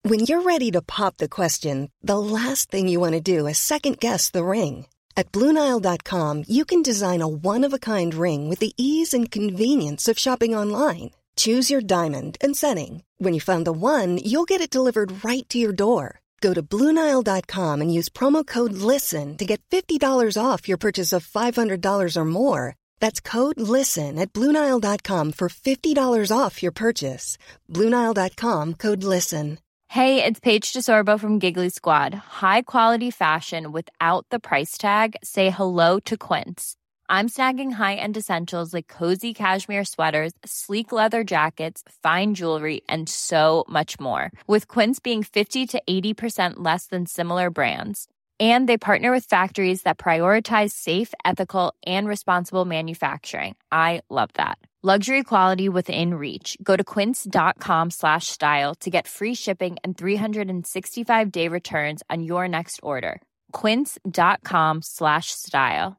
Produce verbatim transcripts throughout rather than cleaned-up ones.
When you're ready to pop the question, the last thing you want to do is second-guess the ring. At Blue Nile dot com, you can design a one-of-a-kind ring with the ease and convenience of shopping online. Choose your diamond and setting. When you find the one, you'll get it delivered right to your door. Go to Blue Nile dot com and use promo code LISTEN to get fifty dollars off your purchase of five hundred dollars or more. That's code LISTEN at Blue Nile dot com for fifty dollars off your purchase. Blue Nile dot com, code LISTEN. Hey, it's Paige DeSorbo from Giggly Squad. High quality fashion without the price tag. Say hello to Quince. I'm snagging high-end essentials like cozy cashmere sweaters, sleek leather jackets, fine jewelry, and so much more. With Quince being fifty to eighty percent less than similar brands. And they partner with factories that prioritize safe, ethical, and responsible manufacturing. I love that. Luxury quality within reach. Go to quince.com slash style to get free shipping and three sixty-five day returns on your next order. Quince.com slash style.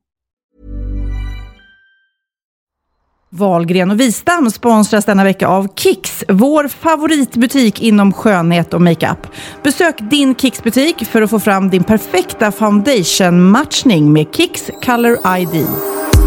Wahlgren och Wistam sponsras denna vecka av Kicks, vår favoritbutik inom skönhet och makeup. Besök din Kicks-butik för att få fram din perfekta foundation-matchning med Kicks Color I D.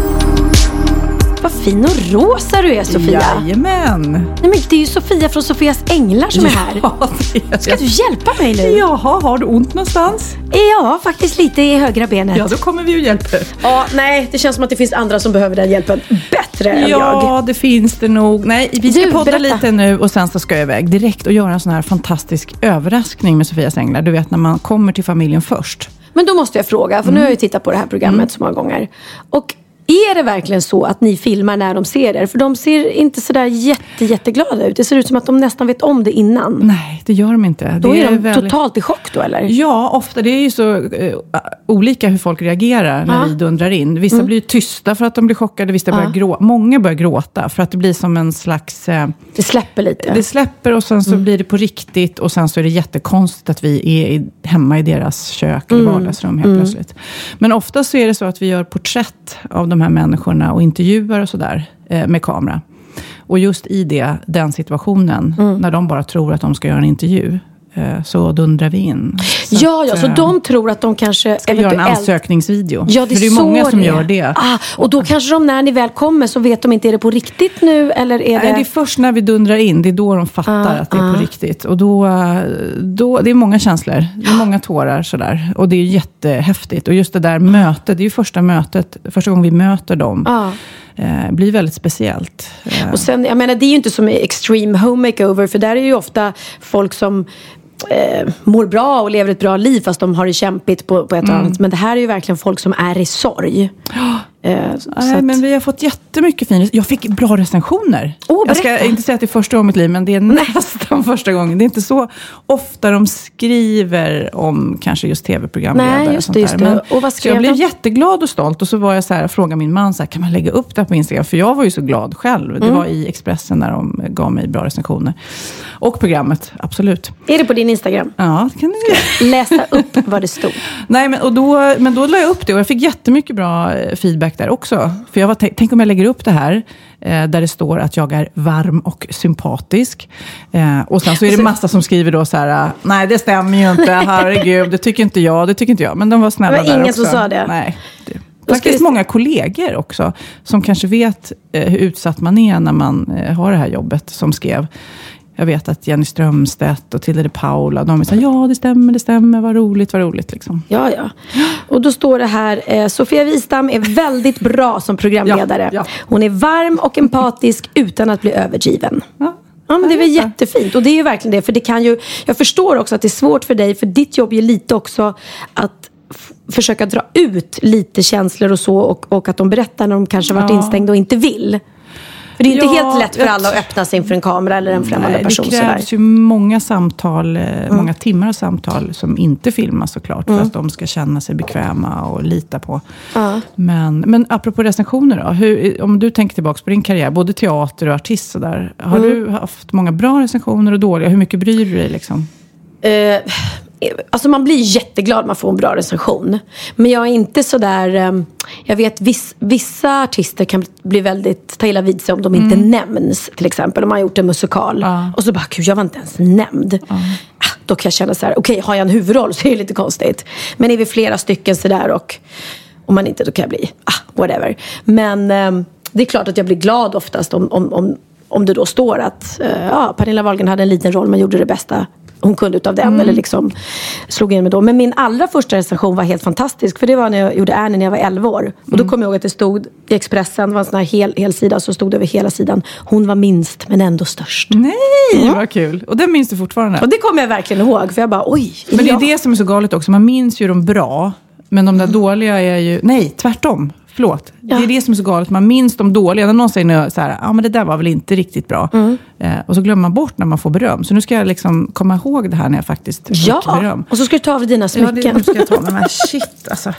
Vad fin och rosa du är, Sofia. Jajamän. Nej, men det är ju Sofia från Sofias Änglar som är här. Ja, det är. Ska du hjälpa mig nu? Jaha, har du ont någonstans? Ja, faktiskt lite i högra benet. Ja, då kommer vi ju hjälpa. Ja, nej, det känns som att det finns andra som behöver den hjälpen bättre än jag. Ja, det finns det nog. Nej, vi ska Du, podda berätta. lite nu och sen så ska jag iväg direkt och göra en sån här fantastisk överraskning med Sofias Änglar. Du vet, när man kommer till familjen först. Men då måste jag fråga, för nu har jag ju tittat på det här programmet mm. så många gånger. Och är det verkligen så att ni filmar när de ser er? För de ser inte sådär jätte, jätteglada ut. Det ser ut som att de nästan vet om det innan. Nej, det gör de inte. Då det är de väldigt... totalt i chock då, eller? Ja, ofta. Det är ju så uh, olika hur folk reagerar när ja. vi dundrar in. Vissa mm. blir tysta för att de blir chockade. Vissa ja. börjar grå- Många börjar gråta för att det blir som en slags... Uh, det släpper lite. Det släpper och sen så mm. blir det på riktigt. Och sen så är det jättekonstigt att vi är i, hemma i deras kök eller mm. vardagsrum helt mm. plötsligt. Men ofta så är det så att vi gör porträtt av de här människorna och intervjuar och sådär eh, med kamera. Och just i det, den situationen, mm. när de bara tror att de ska göra en intervju, eh, så dundrar vi in. Så ja, att, ja, så eh, de tror att de kanske ska göra en ansökningsvideo. Ja, det för det är så många som det. gör det. Ah, och då kanske de, när ni väl kommer, så vet de inte, är det på riktigt nu? Eller är det... Nej, det är först när vi dundrar in, det är då de fattar ah, att det är ah. på riktigt. Och då, då, det är många känslor, det är många tårar sådär. Och det är jättehäftigt. Och just det där mötet, det är ju första mötet, första gången vi möter dem. Ah. Eh, blir väldigt speciellt. Eh. Och sen, jag menar, det är ju inte som i Extreme Home Makeover, för där är ju ofta folk som eh, mår bra och lever ett bra liv fast de har det kämpigt på, på ett mm. annat. Men det här är ju verkligen folk som är i sorg. Eh, så Nej, att... men vi har fått jättemycket fin. Jag fick bra recensioner. Oh, jag ska inte säga att det är första gången i mitt liv, men det är nästan första gången. Det är inte så ofta de skriver om kanske just tv-programledare. Nej, just det, just det. Men, och vad skrev så jag blev de? jätteglad och stolt. Och så var jag så här, frågade min man så här, kan man lägga upp det på Instagram? För jag var ju så glad själv. Det mm. var i Expressen när de gav mig bra recensioner. Och programmet, absolut. Är det på din Instagram? Ja, kan du läsa upp vad det stod. Nej, men, och då, men då la jag upp det och jag fick jättemycket bra feedback där också. För jag var, tänk om jag lägger upp det här eh, där det står att jag är varm och sympatisk. Eh, och sen så är det massa som skriver då så här, nej det stämmer ju inte, herregud, det tycker inte jag, det tycker inte jag. Men de var snälla där också. Det var ingen som sa det? Nej, det. Faktiskt många kollegor också som kanske vet eh, hur utsatt man är när man eh, har det här jobbet, som skrev. Jag vet att Jenny Strömstedt och Tilde de Paula, de säger ja, det stämmer, det stämmer, vad roligt, vad roligt liksom. Ja, ja. Och då står det här, eh, Sofia Wistam är väldigt bra som programledare. Ja, ja. Hon är varm och empatisk utan att bli överdriven. Ja. Ja, men det är väl jättefint. Och det är ju verkligen det, för det kan ju, jag förstår också att det är svårt för dig, för ditt jobb är lite också att f- försöka dra ut lite känslor och så, och, och att de berättar när de kanske har varit ja. instängda och inte vill. För det är inte ja, helt lätt för alla att öppna sig inför en kamera eller en främmande nej, person. Det krävs sådär. ju många samtal, mm. många timmar av samtal som inte filmas såklart. Mm. För att de ska känna sig bekväma och lita på. Mm. Men, men apropå recensioner då. Hur, om du tänker tillbaka på din karriär, både teater och artist så där, har mm. du haft många bra recensioner och dåliga? Hur mycket bryr du dig liksom? Uh, Alltså man blir jätteglad man får en bra recension. Men jag är inte så där. Jag vet viss, vissa artister kan bli väldigt ta illa vid sig om de inte mm. nämns. Till exempel om man har gjort en musikal uh. och så bara, gud jag var inte ens nämnd. uh. Då kan jag känna så här, okej okay, har jag en huvudroll så är det lite konstigt. Men är vi flera stycken så där och om man inte, då kan jag bli ah, whatever. Men um, det är klart att jag blir glad oftast om, om, om, om det då står att uh, ja, Pernilla Wahlgren hade en liten roll men gjorde det bästa hon kunde utav den mm. eller liksom slog in med då. Men min allra första recension var helt fantastisk, för det var när jag gjorde Annie när jag var elva år. Och då kom jag ihåg att det stod i Expressen, det var en sån här hel, hel sida, så stod det över hela sidan: hon var minst men ändå störst. Nej, mm. vad kul. Och det minns du fortfarande? Och det kommer jag verkligen ihåg, för jag bara oj. Men det är det som är så galet också, man minns ju de bra, men de där mm. dåliga är ju, nej tvärtom. Förlåt. Ja. Det är det som är så galet. Man minns de dåliga. När någon säger så här, ja men det där var väl inte riktigt bra. Mm. Eh, och så glömmer man bort när man får beröm. Så nu ska jag liksom komma ihåg det här när jag faktiskt ja. får beröm. Och så ska du ta av dina smycken. Ja, det, nu ska jag ta med men shit alltså.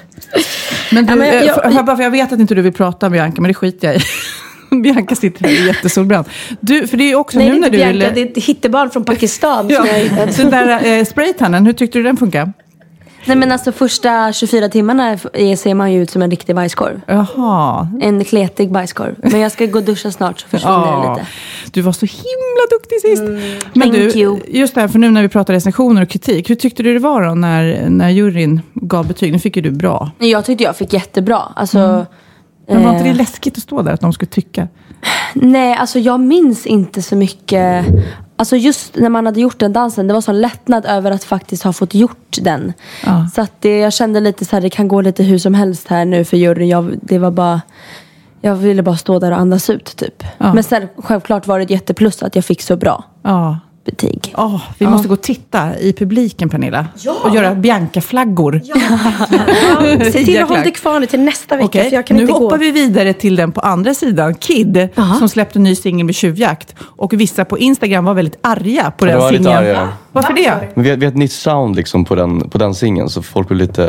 Men du, ja, men jag, jag, jag, för jag vet att inte du vill prata med Bianca, men det skiter jag i. Bianca sitter här jättesolbränd. Du, för det är också nej, nu när du Bianca, ville... det är ett hittebarn från Pakistan. ja. Så den där eh, spraytannen, hur tyckte du den funkar? Nej men alltså första tjugofyra timmarna ser man ju ut som en riktig bajskorv. Jaha. En kletig bajskorv. Men jag ska gå och duscha snart så försvinner ja. det lite. Du var så himla duktig sist. Mm. Men Thank du, you. Just det här, för nu när vi pratar recensioner och kritik. Hur tyckte du det var då när, när juryn gav betyg? Nu fick ju du bra. Jag tyckte jag fick jättebra. Alltså, mm. Men var inte det eh, läskigt att stå där att de skulle tycka? Nej, alltså jag minns inte så mycket. Alltså just när man hade gjort den dansen, det var så lättnad över att faktiskt ha fått gjort den. Ja. Så att det, jag kände lite så här, det kan gå lite hur som helst här nu för juryn. Jag, det var bara, jag ville bara stå där och andas ut typ. Ja. Men sen självklart var det ett jätteplus att jag fick så bra ja. betyg. Oh, vi ja. måste gå och titta i publiken, Pernilla. Ja. Och göra Bianca-flaggor. Ja. Ja. Se till att hålla dig kvar nu till nästa vecka. Okay. För jag kan nu inte hoppar gå. vi vidare till den på andra sidan. Kid, aha. som släppte en ny singel med Tjuvjakt. Och vissa på Instagram var väldigt arga på ja, den singeln. Varför det? Men vi, har, vi har ett nytt sound liksom på den, på den singeln. Så folk blev lite...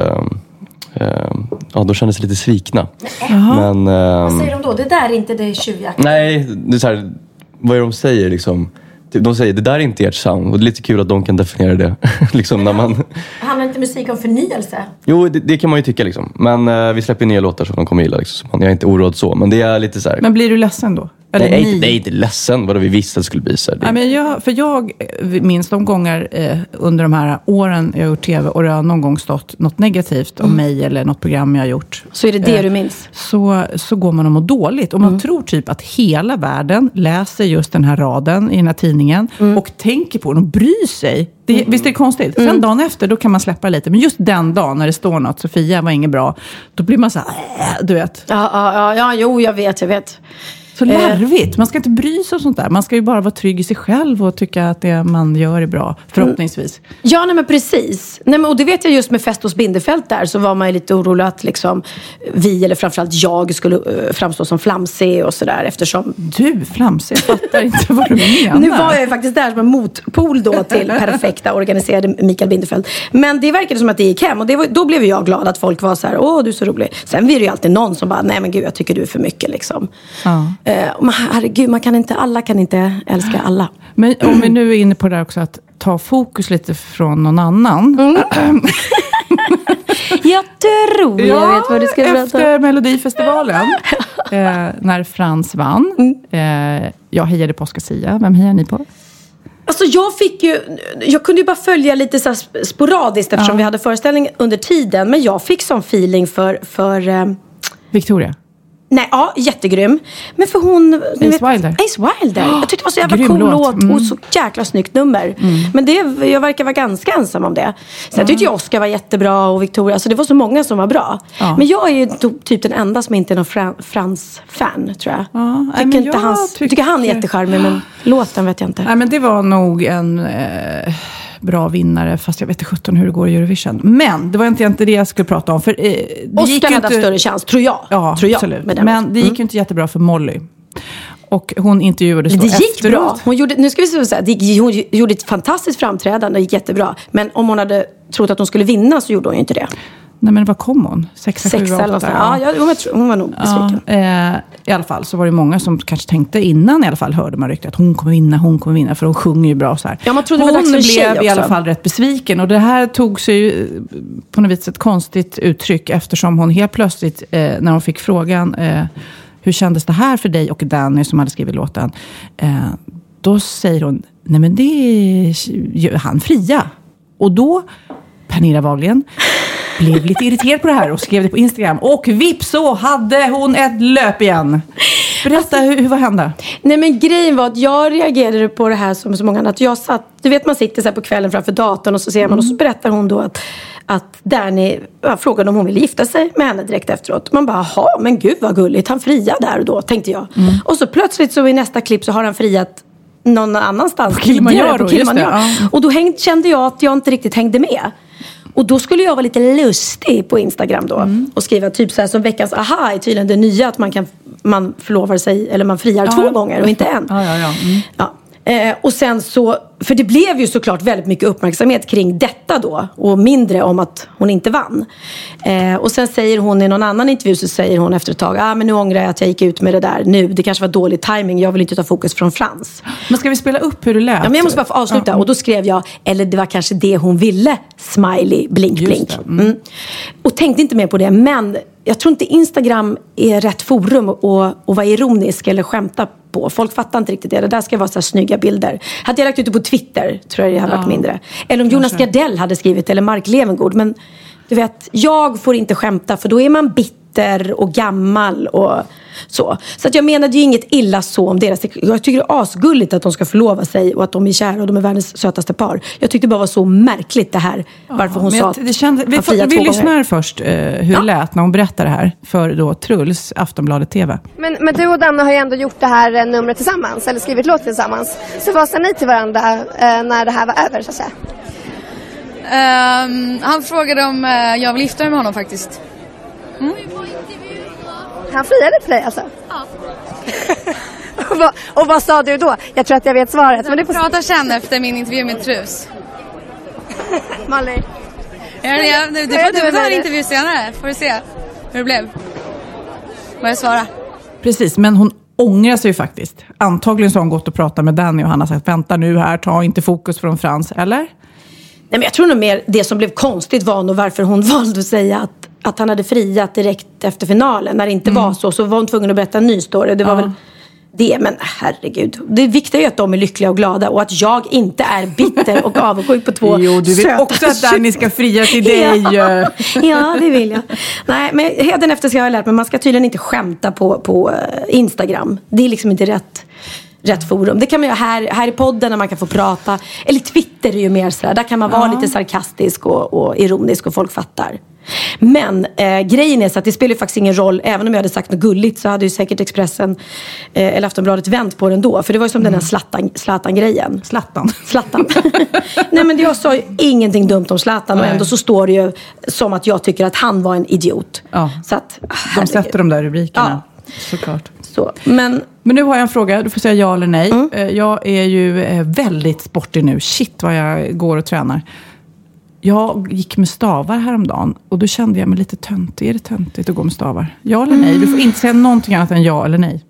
Uh, ja, de kände sig lite svikna. Men, uh, vad säger de då? Det där är inte det Tjuvjakt. Nej, det är så här, vad är det de säger liksom? De säger, det där är inte ert sound. Och det är lite kul att de kan definiera det. liksom när man... Handlar inte musik om förnyelse? Jo, det, det kan man ju tycka liksom. Men uh, vi släpper nya låtar som de kommer gilla liksom. Jag är inte oroad så, men det är lite så här... Men blir du ledsen då? Eller nej, nej, nej, inte ledsen. Vad vi visste att det skulle bli så här. Nej, men jag, för jag minns de gånger eh, under de här åren jag har gjort tv och det har någon gång stått något negativt om mm. mig eller något program jag har gjort. Så är det det eh, du minns? Så, så går man och mår dåligt. Och man mm. tror typ att hela världen läser just den här raden i den här tidningen mm. och tänker på den och bryr sig. Det, mm. Visst är det konstigt? Sen mm. dagen efter, då kan man släppa lite. Men just den dagen när det står något, Sofia var inget bra, då blir man så här, äh, du vet. Ja, ja, ja, jo, jag vet, jag vet. Så larvigt. Man ska inte bry sig om sånt där. Man ska ju bara vara trygg i sig själv och tycka att det man gör är bra. Förhoppningsvis. Ja, nej men precis. Nej, men, och det vet jag just med Fest hos Bindefält där. Så var man ju lite orolig att liksom, vi, eller framförallt jag, skulle uh, framstå som flamsig och sådär. Eftersom... Du, flamsig? Jag fattar inte vad du menar. Nu var jag ju faktiskt där som en motpol då till perfekta organiserade Mikael Bindefält. Men det verkade som att det gick hem. Och det var, då blev jag glad att folk var så här, åh du är så rolig. Sen blir det ju alltid någon som bara, nej men gud jag tycker du är för mycket liksom. Ja. Uh, man, herregud, man kan inte, alla kan inte älska alla. Men om vi nu är inne på det där också, att ta fokus lite från någon annan. Mm. Jag tror jag ja, vet vad du ska berätta. Efter Melodifestivalen, eh, när Frans vann, mm. eh, jag hejade på Oscar Sia. Vem hejar ni på? Alltså jag fick ju, jag kunde ju bara följa lite så här sporadiskt eftersom ja. vi hade föreställning under tiden. Men jag fick sån feeling för... för eh, Victoria? Nej, ja, jättegrym. Men för hon... Ace vet, Wilder. Ace Wilder. Jag tyckte det var så jävla cool låt mm. och så jäkla snyggt nummer. Mm. Men det, jag verkar vara ganska ensam om det. Sen mm. tyckte jag Oscar var jättebra och Victoria. Alltså det var så många som var bra. Ja. Men jag är ju typ den enda som inte är någon Fran, Frans-fan, tror jag. Ja, tycker inte jag hans, tycker... tycker han är jättecharmig, men låten vet jag inte. Nej, men det var nog en... Eh... bra vinnare, fast jag vet inte sjutton hur det går i Eurovision. Men det var inte, inte det jag skulle prata om. För, eh, det Oscar hade haft större chans, tror jag. Ja, tror jag, absolut. Men det gick ju mm. inte jättebra för Molly. Och hon intervjuades det gick efteråt. Bra. Hon gjorde, nu ska vi säga, det gick, hon gjorde ett fantastiskt framträdande, det gick jättebra. Men om hon hade trott att hon skulle vinna så gjorde hon ju inte det. Nej, men vad kom hon? Sexa, Sexa sju, eller åtta? ja, ja hon, var, hon var nog besviken. Ja, eh, i alla fall så var det många som kanske tänkte innan i alla fall hörde man ryktet att hon kommer vinna, hon kommer vinna för hon sjunger ju bra så här. Ja, man trodde hon det var dags för blev tjej i alla också. fall rätt besviken och det här tog sig på något vis ett konstigt uttryck eftersom hon helt plötsligt eh, när hon fick frågan eh, hur kändes det här för dig och Danny som hade skrivit låten, eh, då säger hon, nej men det är han fria. Och då Pernilla Wahlgren blev lite irriterad på det här och skrev det på Instagram. Och vips så hade hon ett löp igen. Berätta, alltså, hur, hur vad hände? Nej, men grejen var att jag reagerade på det här som så många andra. Att jag satt, du vet man sitter så här på kvällen framför datorn och så ser man mm. och så berättar hon då att, att Danny ja, frågade om hon ville gifta sig med henne direkt efteråt. Man bara, jaha, men gud vad gulligt. Han friade där och då, tänkte jag. Mm. Och så plötsligt så i nästa klipp så har han friat någon annanstans. På Kilimanjaro, just det. Ja. Och då häng, kände jag att jag inte riktigt hängde med. Och då skulle jag vara lite lustig på Instagram då. Mm. Och skriva typ så här som veckans aha är tydligen det nya. Att man kan man förlovar sig eller man friar ja. två gånger och inte en. Ja, ja, ja. Mm. Ja. Eh, och sen så, för det blev ju såklart väldigt mycket uppmärksamhet kring detta då. Och mindre om att hon inte vann. Eh, och sen säger hon i någon annan intervju så säger hon efter ett tag, ah, men nu ångrar jag att jag gick ut med det där nu. Det kanske var dålig timing. Jag vill inte ta fokus från Frans. Men ska vi spela upp hur det lät? Ja, men jag måste bara få avsluta. Ja. Och då skrev jag, eller det var kanske det hon ville. Smiley, blink, blink. Mm. Mm. Och tänkte inte mer på det, men jag tror inte Instagram är rätt forum att, att vara ironisk eller skämta på. Folk fattar inte riktigt det. Det där ska vara så här snygga bilder. Hade jag lagt ut det på Twitter tror jag det hade ja. varit mindre. Eller om Jonas kanske. Gardell hade skrivit eller Mark Levengood. Men du vet, jag får inte skämta för då är man bitter och gammal och så. Så att jag menade ju inget illa så om deras. Jag tycker det är asgulligt att de ska förlova sig och att de är kära och de är världens sötaste par. Jag tyckte det bara var så märkligt det här. Varför hon sa det kände, vi, får, vi lyssnar först uh, hur ja. det lät när hon berättade det här för då Truls, Aftonbladet T V. Men, men du och Danne har ju ändå gjort det här numret tillsammans eller skrivit låt tillsammans. Så vad sa ni till varandra uh, när det här var över så att säga? Um, han frågade om uh, jag vill gifta mig med honom faktiskt. Mm. Han friade till dig alltså? Ja. och, vad, och vad sa du då? Jag tror att jag vet svaret. Men det får prata sen efter min intervju med Trus. Molly. Ja, ja, du, du får du ta en intervju senare. Får du se hur det blev. Vad jag svara. Precis, men hon ångrar sig ju faktiskt. Antagligen så har hon gått och pratat med Danny och han har sagt, vänta nu här, ta inte fokus från Frans, eller? Nej, men jag tror nog mer det som blev konstigt var nog varför hon valde att säga att, att han hade friat direkt efter finalen. När det inte mm. var så, så var hon tvungen att berätta en ny story. Det var ja. väl det, men herregud. Det viktiga är att de är lyckliga och glada och att jag inte är bitter och avundsjuk på två jo, du vill söta också att Danny ska fria till dig. ja. ja, det vill jag. Nej, men hädan efter ska jag ha lärt mig, man ska tydligen inte skämta på, på Instagram. Det är liksom inte rätt rätt forum. Det kan man göra här, här i podden när man kan få prata. Eller Twitter är ju mer sådär. Där kan man vara ja. lite sarkastisk och, och ironisk och folk fattar. Men eh, grejen är så att det spelar ju faktiskt ingen roll. Även om jag hade sagt något gulligt så hade ju säkert Expressen eh, eller Aftonbladet vänt på den då. För det var ju som mm. den här Zlatan, Zlatan-grejen. Zlatan. Zlatan. Nej, men jag sa ju ingenting dumt om Zlatan. Nej. Och ändå så står det ju som att jag tycker att han var en idiot. Ja. Så att, de sätter de där rubrikerna. Ja. Såklart. Så, men... men nu har jag en fråga, du får säga ja eller nej. Mm. Jag är ju väldigt sportig nu. Shit vad jag går och tränar. Jag gick med stavar häromdagen och då kände jag mig lite töntig. Är det töntigt att gå med stavar? Ja eller nej? Du får inte säga någonting annat än ja eller nej.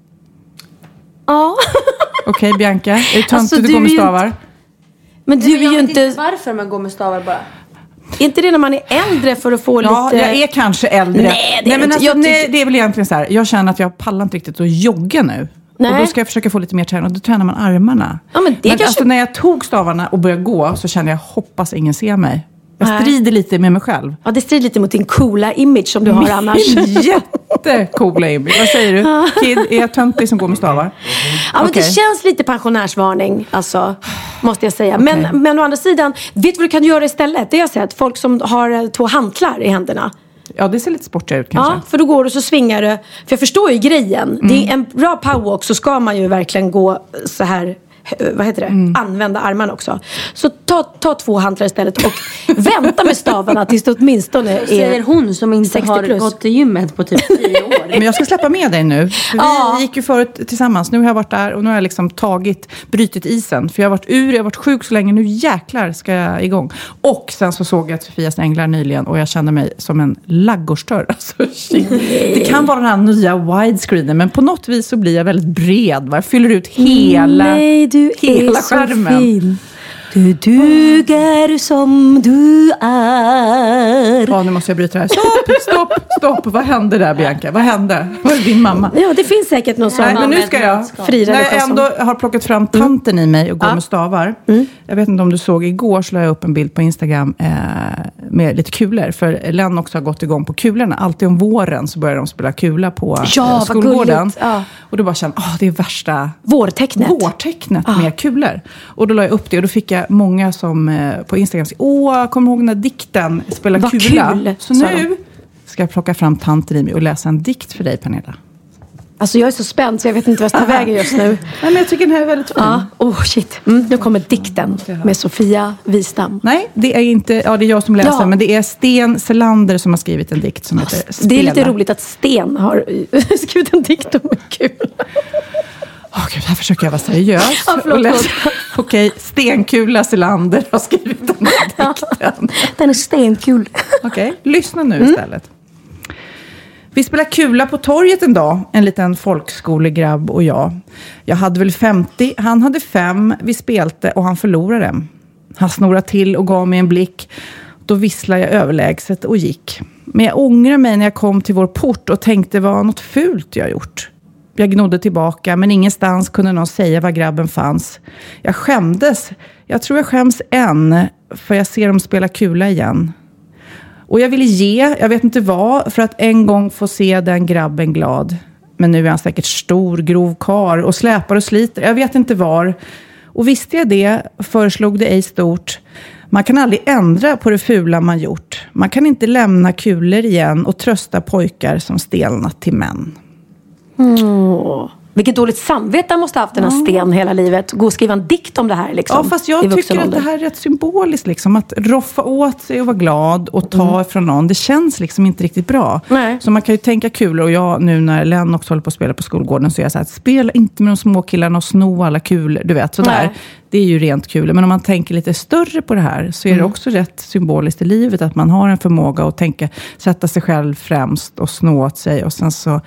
Ja. Okej, okay, Bianca. Är det töntigt alltså, att gå med stavar? Inte... Men du är ju inte... Varför man går med stavar bara? Är inte det när man är äldre för att få ja, lite... Ja, jag är kanske äldre. Nej, det är, nej, men inte. alltså, Jag nej, tycker... det är väl egentligen så här. Jag känner att jag pallar inte riktigt att jogga nu. Nej. Och då ska jag försöka få lite mer träning. Och då tränar man armarna. Ja, men det men kanske... alltså, när jag tog stavarna och började gå så kände jag, hoppas ingen ser mig. Jag strider lite med mig själv. Ja, det strider lite mot din coola image som du har Min annars. Jättecoola image. Vad säger du? Kid, är jag töntig som går med stavar? Ja, men okay. Det känns lite pensionärsvarning, alltså, måste jag säga. Okay. Men, men å andra sidan, vet du vad du kan göra istället? Det har jag sett, folk som har två hantlar i händerna. Ja, det ser lite sportigt ut kanske. Ja, för då går du så svingar du. För jag förstår ju grejen. Mm. Det är en bra powerwalk så ska man ju verkligen gå så här... vad heter det? Mm. Använda armarna också. Så ta, ta två hantlar istället och Vänta med stavarna tills det åtminstone är säger hon som inte har plus. gått till gymmet på typ tio år. Men jag ska släppa med dig nu. För Ja. vi gick ju förut tillsammans. Nu har jag varit där och nu har jag liksom tagit, brytit isen. För jag har varit ur, jag har varit sjuk så länge. Nu jäklar ska jag igång. Och sen så såg jag Sofias änglar nyligen och jag kände mig som en laggårdsdörr. Alltså, shit. Det kan vara den här nya widescreenen, men på något vis så blir jag väldigt bred. Va? Jag fyller ut hela, Nej, du hela är så skärmen. fin. Du duger som du är. Ja, nu måste jag bryta det här. Stopp, stopp, stopp. Vad hände där, Bianca? Vad hände? Var är din mamma? Ja, det finns säkert någon sån. Nej, men nu ska jag, Frida, när jag ändå har plockat fram tanten i mig och går Ja. med stavar. Mm. Jag vet inte om du såg, igår så la jag upp en bild på Instagram eh, med lite kulor. För Len också har gått igång på kulorna. Alltid om våren så börjar de spela kula på Ja, eh, vad skolgården. gulligt. Ja. Och då bara kände jag, det är värsta Vårtecknet. vårtecknet Ja. med kulor. Och då la jag upp det och då fick jag många som eh, på Instagram säger, åh, kommer du ihåg när dikten spelar Vad kula? kul, Så sa nu ska jag plocka fram tanten i mig och läsa en dikt för dig, Pernilla. Alltså jag är så spänd så jag vet inte vad jag ska ta vägen just nu. Nej, men jag tycker den här är väldigt fin. Ja, oh shit. Mm, nu kommer dikten med Sofia Wistam. Nej, det är inte, ja det är jag som läser, Ja. men det är Sten Selander som har skrivit en dikt som heter Spela. Det är lite roligt att Sten har skrivit en dikt om en kul. Åh gud, här försöker jag vara seriös. Ja, förlåt, och läsa. Okej, Stenkula Selander har skrivit den här dikten. Den är stenkul. Okej, lyssna nu istället. Vi spelade kula på torget en dag, en liten folkskolegrabb och jag. Jag hade väl femtio, han hade fem, vi spelte och han förlorade. Han snorade till och gav mig en blick. Då visslade jag överlägset och gick. Men jag ångrar mig när jag kom till vår port och tänkte vad något fult jag gjort. Jag gnodde tillbaka, men ingenstans kunde någon säga var grabben fanns. Jag skämdes. Jag tror jag skäms än, för jag ser dem spela kula igen. Och jag ville ge, jag vet inte vad, för att en gång få se den grabben glad. Men nu är han säkert stor, grov kar och släpar och sliter. Jag vet inte var. Och visste jag det, föreslog det ej stort. Man kan aldrig ändra på det fula man gjort. Man kan inte lämna kulor igen och trösta pojkar som stelnat till män. Mm. Vilket dåligt samvete han måste ha haft den här Sten hela livet. Gå och skriva en dikt om det här liksom. Ja, fast jag tycker att det här är rätt symboliskt liksom. Att roffa åt sig och vara glad och ta mm. från någon. Det känns liksom inte riktigt bra. Nej. Så man kan ju tänka kulor. Och jag nu när Len också håller på att spela på skolgården så är jag så här, spela inte med de små killarna och sno alla kulor. Du vet, sådär. Nej. Det är ju rent kul. Men om man tänker lite större på det här så är det mm. också rätt symboliskt i livet. Att man har en förmåga att tänka, sätta sig själv främst och snå åt sig. Och sen så...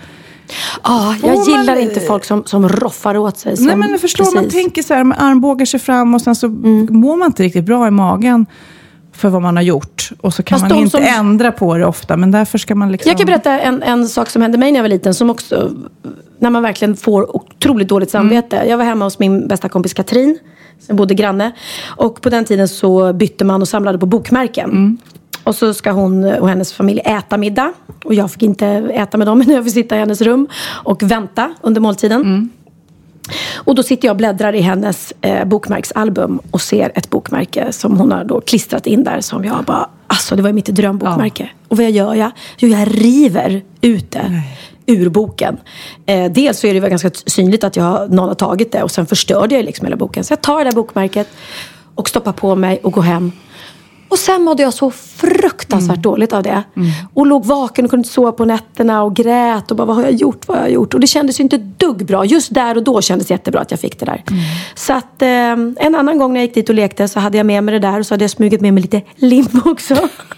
Ah, jag gillar man... inte folk som, som roffar åt sig. Som, Nej, men jag förstår, precis. Man tänker så här, man armbågar sig fram och sen så mm. mår man inte riktigt bra i magen för vad man har gjort. Och så kan Fast man inte som... ändra på det ofta, men därför ska man liksom... Jag kan berätta en, en sak som hände mig när jag var liten, som också, när man verkligen får otroligt dåligt samvete. Mm. Jag var hemma hos min bästa kompis Katrin, som bodde granne. Och på den tiden så bytte man och samlade på bokmärken. Mm. Och så ska hon och hennes familj äta middag. Och jag fick inte äta med dem, men jag fick sitta i hennes rum och vänta under måltiden. Mm. Och då sitter jag och bläddrar i hennes eh, bokmärksalbum och ser ett bokmärke som hon har då klistrat in där, som jag bara, alltså det var mitt drömbokmärke. Ja. Och vad gör jag? Jo, jag river ut det. Nej. Ur boken. Eh, dels så är det väl ganska synligt att jag, någon har tagit det, och sen förstörde jag liksom hela boken. Så jag tar det där bokmärket och stoppar på mig och går hem. Och sen mådde jag så fruktansvärt mm. dåligt av det. Mm. Och låg vaken och kunde inte sova på nätterna och grät. Och bara, vad har jag gjort, vad har jag gjort? Och det kändes ju inte dugg bra. Just där och då kändes det jättebra att jag fick det där. Mm. Så att eh, en annan gång när jag gick dit och lekte så hade jag med mig det där. Och så hade jag smugit med mig lite lim också.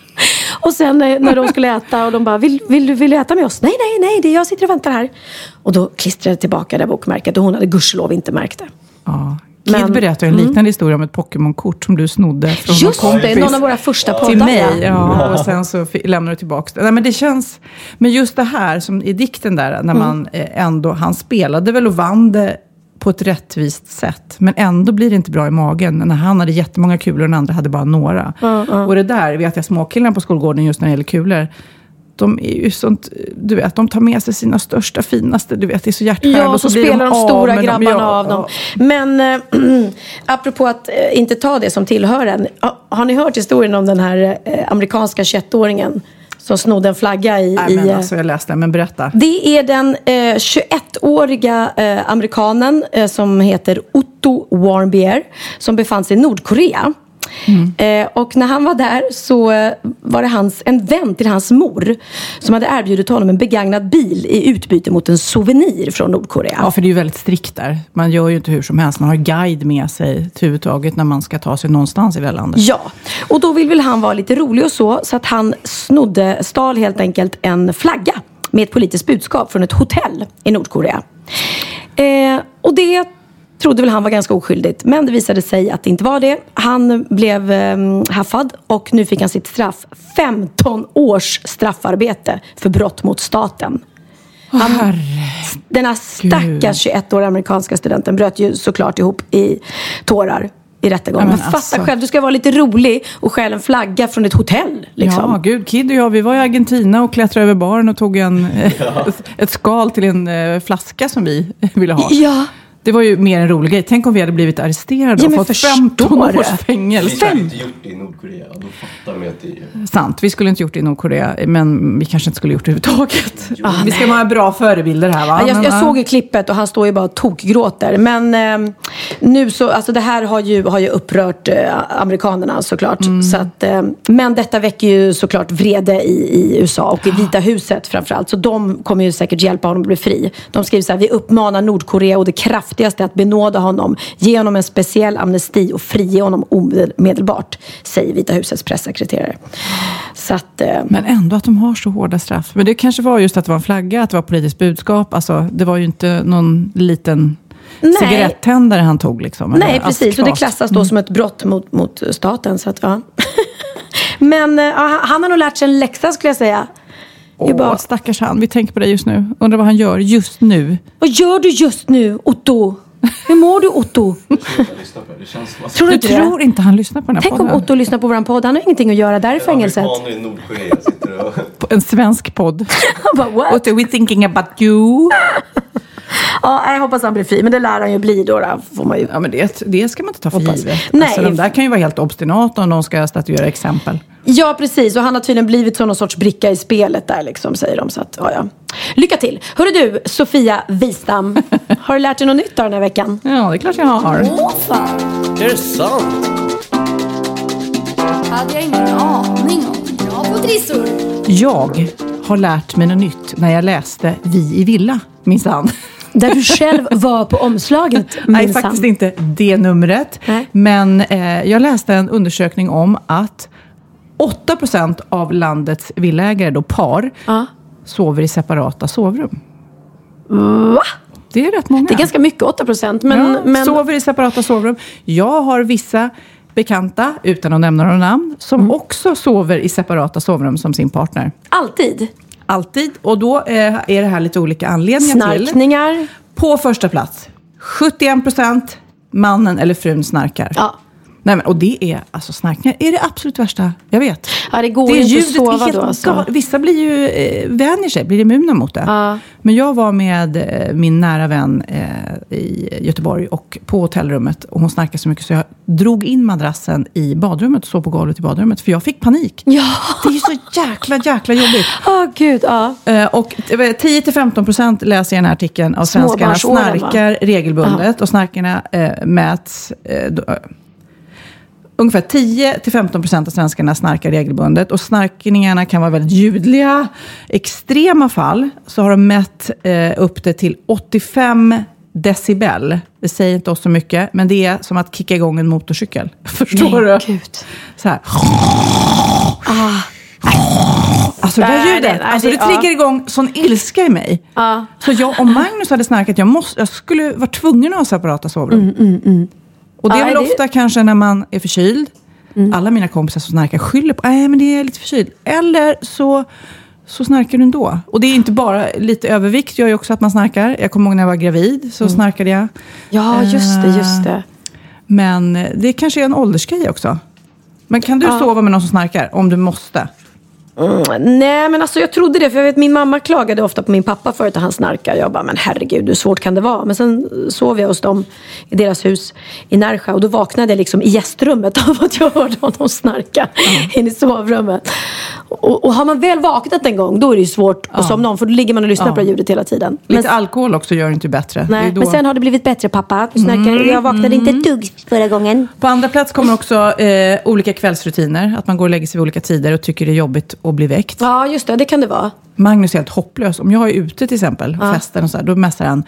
Och sen när, när de skulle äta och de bara, vill, vill, vill du äta med oss? Nej, nej, nej, det är jag sitter och väntar här. Och då klistrade jag tillbaka det bokmärket. Och hon hade gudskelov inte märkt det. Ja. Kid berättade en liknande mm. historia om ett Pokémon-kort som du snodde från Just någon kompis. det, någon av våra första poddar. Till mig, ja. Och sen så lämnade du tillbaka det. Nej, men det känns... Men just det här, som i dikten där, när man mm. ändå... Han spelade väl och vann det på ett rättvist sätt. Men ändå blir det inte bra i magen. När han hade jättemånga kulor och den andra hade bara några. Mm, mm. Och det där, vet jag, småkillarna på skolgården just när det gäller kulor... De är ju sånt, du vet, de tar med sig sina största, finaste, du vet, det är så hjärtskärande. Ja, och så, så spelar de, de stora grabbarna dem, ja, av dem. Men äh, apropå att äh, inte ta det som tillhör en. Har ni hört historien om den här äh, amerikanska tjugoett-åringen som snodde en flagga i... Nej, men i, alltså, jag läste, men berätta. Det är den äh, tjugoett-åriga äh, amerikanen äh, som heter Otto Warmbier, som befann sig i Nordkorea. Mm. Eh, och när han var där så eh, var det hans, en vän till hans mor som hade erbjudit honom en begagnad bil i utbyte mot en souvenir från Nordkorea. Ja, för det är ju väldigt strikt där. Man gör ju inte hur som helst. Man har guide med sig till huvudtaget när man ska ta sig någonstans i det här landet. Ja, och då vill väl han vara lite rolig och så, så att han snodde, stal helt enkelt en flagga med ett politiskt budskap från ett hotell i Nordkorea. Eh, och det trodde väl han var ganska oskyldigt. Men det visade sig att det inte var det. Han blev eh, haffad och nu fick han sitt straff. femton års straffarbete för brott mot staten. Han, denna stackars tjugoett-åriga amerikanska studenten bröt ju såklart ihop i tårar i rättegången. Men fatta alltså. Själv, du ska vara lite rolig och stjäla en flagga från ett hotell. Liksom. Ja, gud, Kid och jag, vi var i Argentina och klättrade över baren och tog en, ja. ett, ett skal till en uh, flaska som vi ville ha. Ja. Det var ju mer en rolig grej. Tänk om vi hade blivit arresterade och ja, fått femton års fängelse. Vi skulle inte gjort det i Nordkorea. Då fattar vi att det är... Sant, vi skulle inte gjort det i Nordkorea. Men vi kanske inte skulle gjort det överhuvudtaget. Ah, vi ska vara bra förebilder här, va? Ja, jag, men, jag ja. såg ju klippet och han står ju bara och tokgråter. Men eh, nu så, alltså det här har ju, har ju upprört eh, amerikanerna såklart. Mm. Så att, eh, men detta väcker ju såklart vrede i, i U S A och i Vita huset framförallt. Så de kommer ju säkert hjälpa honom att bli fri. De skriver så här: vi uppmanar Nordkorea och det kraftigaste att benåda honom, ge honom en speciell amnesti och frige honom omedelbart, säger Vita husets pressekreterare. Så att, eh, men ändå att de har så hårda straff. Men det kanske var just att det var en flagga, att det var politiskt budskap. Alltså, det var ju inte någon liten cigarettändare han tog. Liksom, nej, precis. Och det klassas då mm. som ett brott mot, mot staten. Så att, ja. Men eh, han har nog lärt sig en läxa, skulle jag säga. Åh, bara... stackars han. Vi tänker på det just nu. Undrar vad han gör just nu. Vad gör du just nu, Otto? Hur mår du, Otto? Tror du inte, tror inte han lyssnar på den här Tänk podden? Tänk om Otto lyssnar på vår podd. Han har ingenting att göra där i fängelset. I Nordkorea sitter och... En svensk podd. bara, what? Otto, we're thinking about you. Ja, jag hoppas han blir fri. Men det lär han ju bli då. då får man ju... Ja, men det, det ska man inte ta för hoppas. givet. Nej. Alltså, de där kan ju vara helt obstinata om de ska statuera exempel. Ja, precis. Och han har tydligen blivit som någon sorts bricka i spelet där, liksom, säger de. Så att, ja, ja. Lycka till. Hörru du, Sofia Wistam. Har du lärt dig något nytt den här veckan? Ja, det är klart jag har. Åh, fan. Är det sant? Hade jag ingen aning om. Bra på trissor. Jag har lärt mig något nytt när jag läste Vi i Villa, minsann. Där du själv var på omslaget, minsann. Nej, faktiskt inte det numret. Nej. Men eh, jag läste en undersökning om att åtta procent av landets villägare, då par, ja. sover i separata sovrum. Va? Det är rätt många. Det är ganska mycket, åtta procent. Men, ja, men... sover i separata sovrum. Jag har vissa bekanta, utan att nämna några namn, som mm. också sover i separata sovrum som sin partner. Alltid? Alltid. Och då eh, är det här lite olika anledningar till. Snarkningar? På första plats. sjuttioen procent mannen eller frun snarkar. Ja. Nej, men, och det är, alltså snarkningar är det absolut värsta jag vet. Ja, det går det inte att sova då. Alltså. Vissa blir ju, eh, vänjer sig, blir immuna mot det. Ja. Men jag var med eh, min nära vän eh, i Göteborg och på hotellrummet. Och hon snarkade så mycket så jag drog in madrassen i badrummet och sov på golvet i badrummet. För jag fick panik. Ja. Det är ju så jäkla, jäkla jobbigt. Åh, oh, gud, ja. Eh, och tio till femton procent läser jag i den här artikeln av svenskarna snarkar va? regelbundet. Ja. Och snarkarna eh, mäts... Eh, då, Ungefär tio till femton procent av svenskarna snarkar regelbundet. Och snarkningarna kan vara väldigt ljudliga. Extrema fall så har de mätt eh, upp det till åttiofem decibel. Det säger inte oss så mycket. Men det är som att kicka igång en motorcykel. Förstår Nej, du? Gud. Så här. Ah. Alltså det där ljudet. Alltså det triggar igång sån ilska i mig. Ah. Så jag och Magnus hade snarkat. Jag, måste, jag skulle vara tvungen att ha separata sovrum. Mm, mm, mm. Och det är ja, väl det... ofta kanske när man är förkyld. Mm. Alla mina kompisar som snarkar skyller på, nej men det är lite förkyld. Eller så, så snarkar du ändå. Och det är inte bara lite övervikt, gör ju också att man snarkar. Jag kommer ihåg när jag var gravid, så mm. snarkade jag. Ja, just det, just det. Men det kanske är en åldersgrej också. Men kan du ja. sova med någon som snarkar, om du måste? Mm, nej, men alltså jag trodde det. För jag vet, min mamma klagade ofta på min pappa förut att han snarkar. Jag bara, men herregud, hur svårt kan det vara? Men sen sov jag hos dem i deras hus i Närsjö. Och då vaknade jag liksom i gästrummet av att jag hörde honom snarka mm. in i sovrummet. Och, och har man väl vaknat en gång, då är det ju svårt ja. att somna om. För då ligger man och lyssnar ja. på ljudet hela tiden. Lite men, alkohol också gör det inte bättre. Nej, då... Men sen har det blivit bättre, pappa. Mm, jag vaknade mm. inte ett dugg förra gången. På andra plats kommer också eh, olika kvällsrutiner. Att man går och lägger sig vid olika tider och tycker det är jobbigt att bli väckt. Ja, just det. Det kan det vara. Magnus är helt hopplös. Om jag är ute till exempel, ja. festen och så här, då mässar han,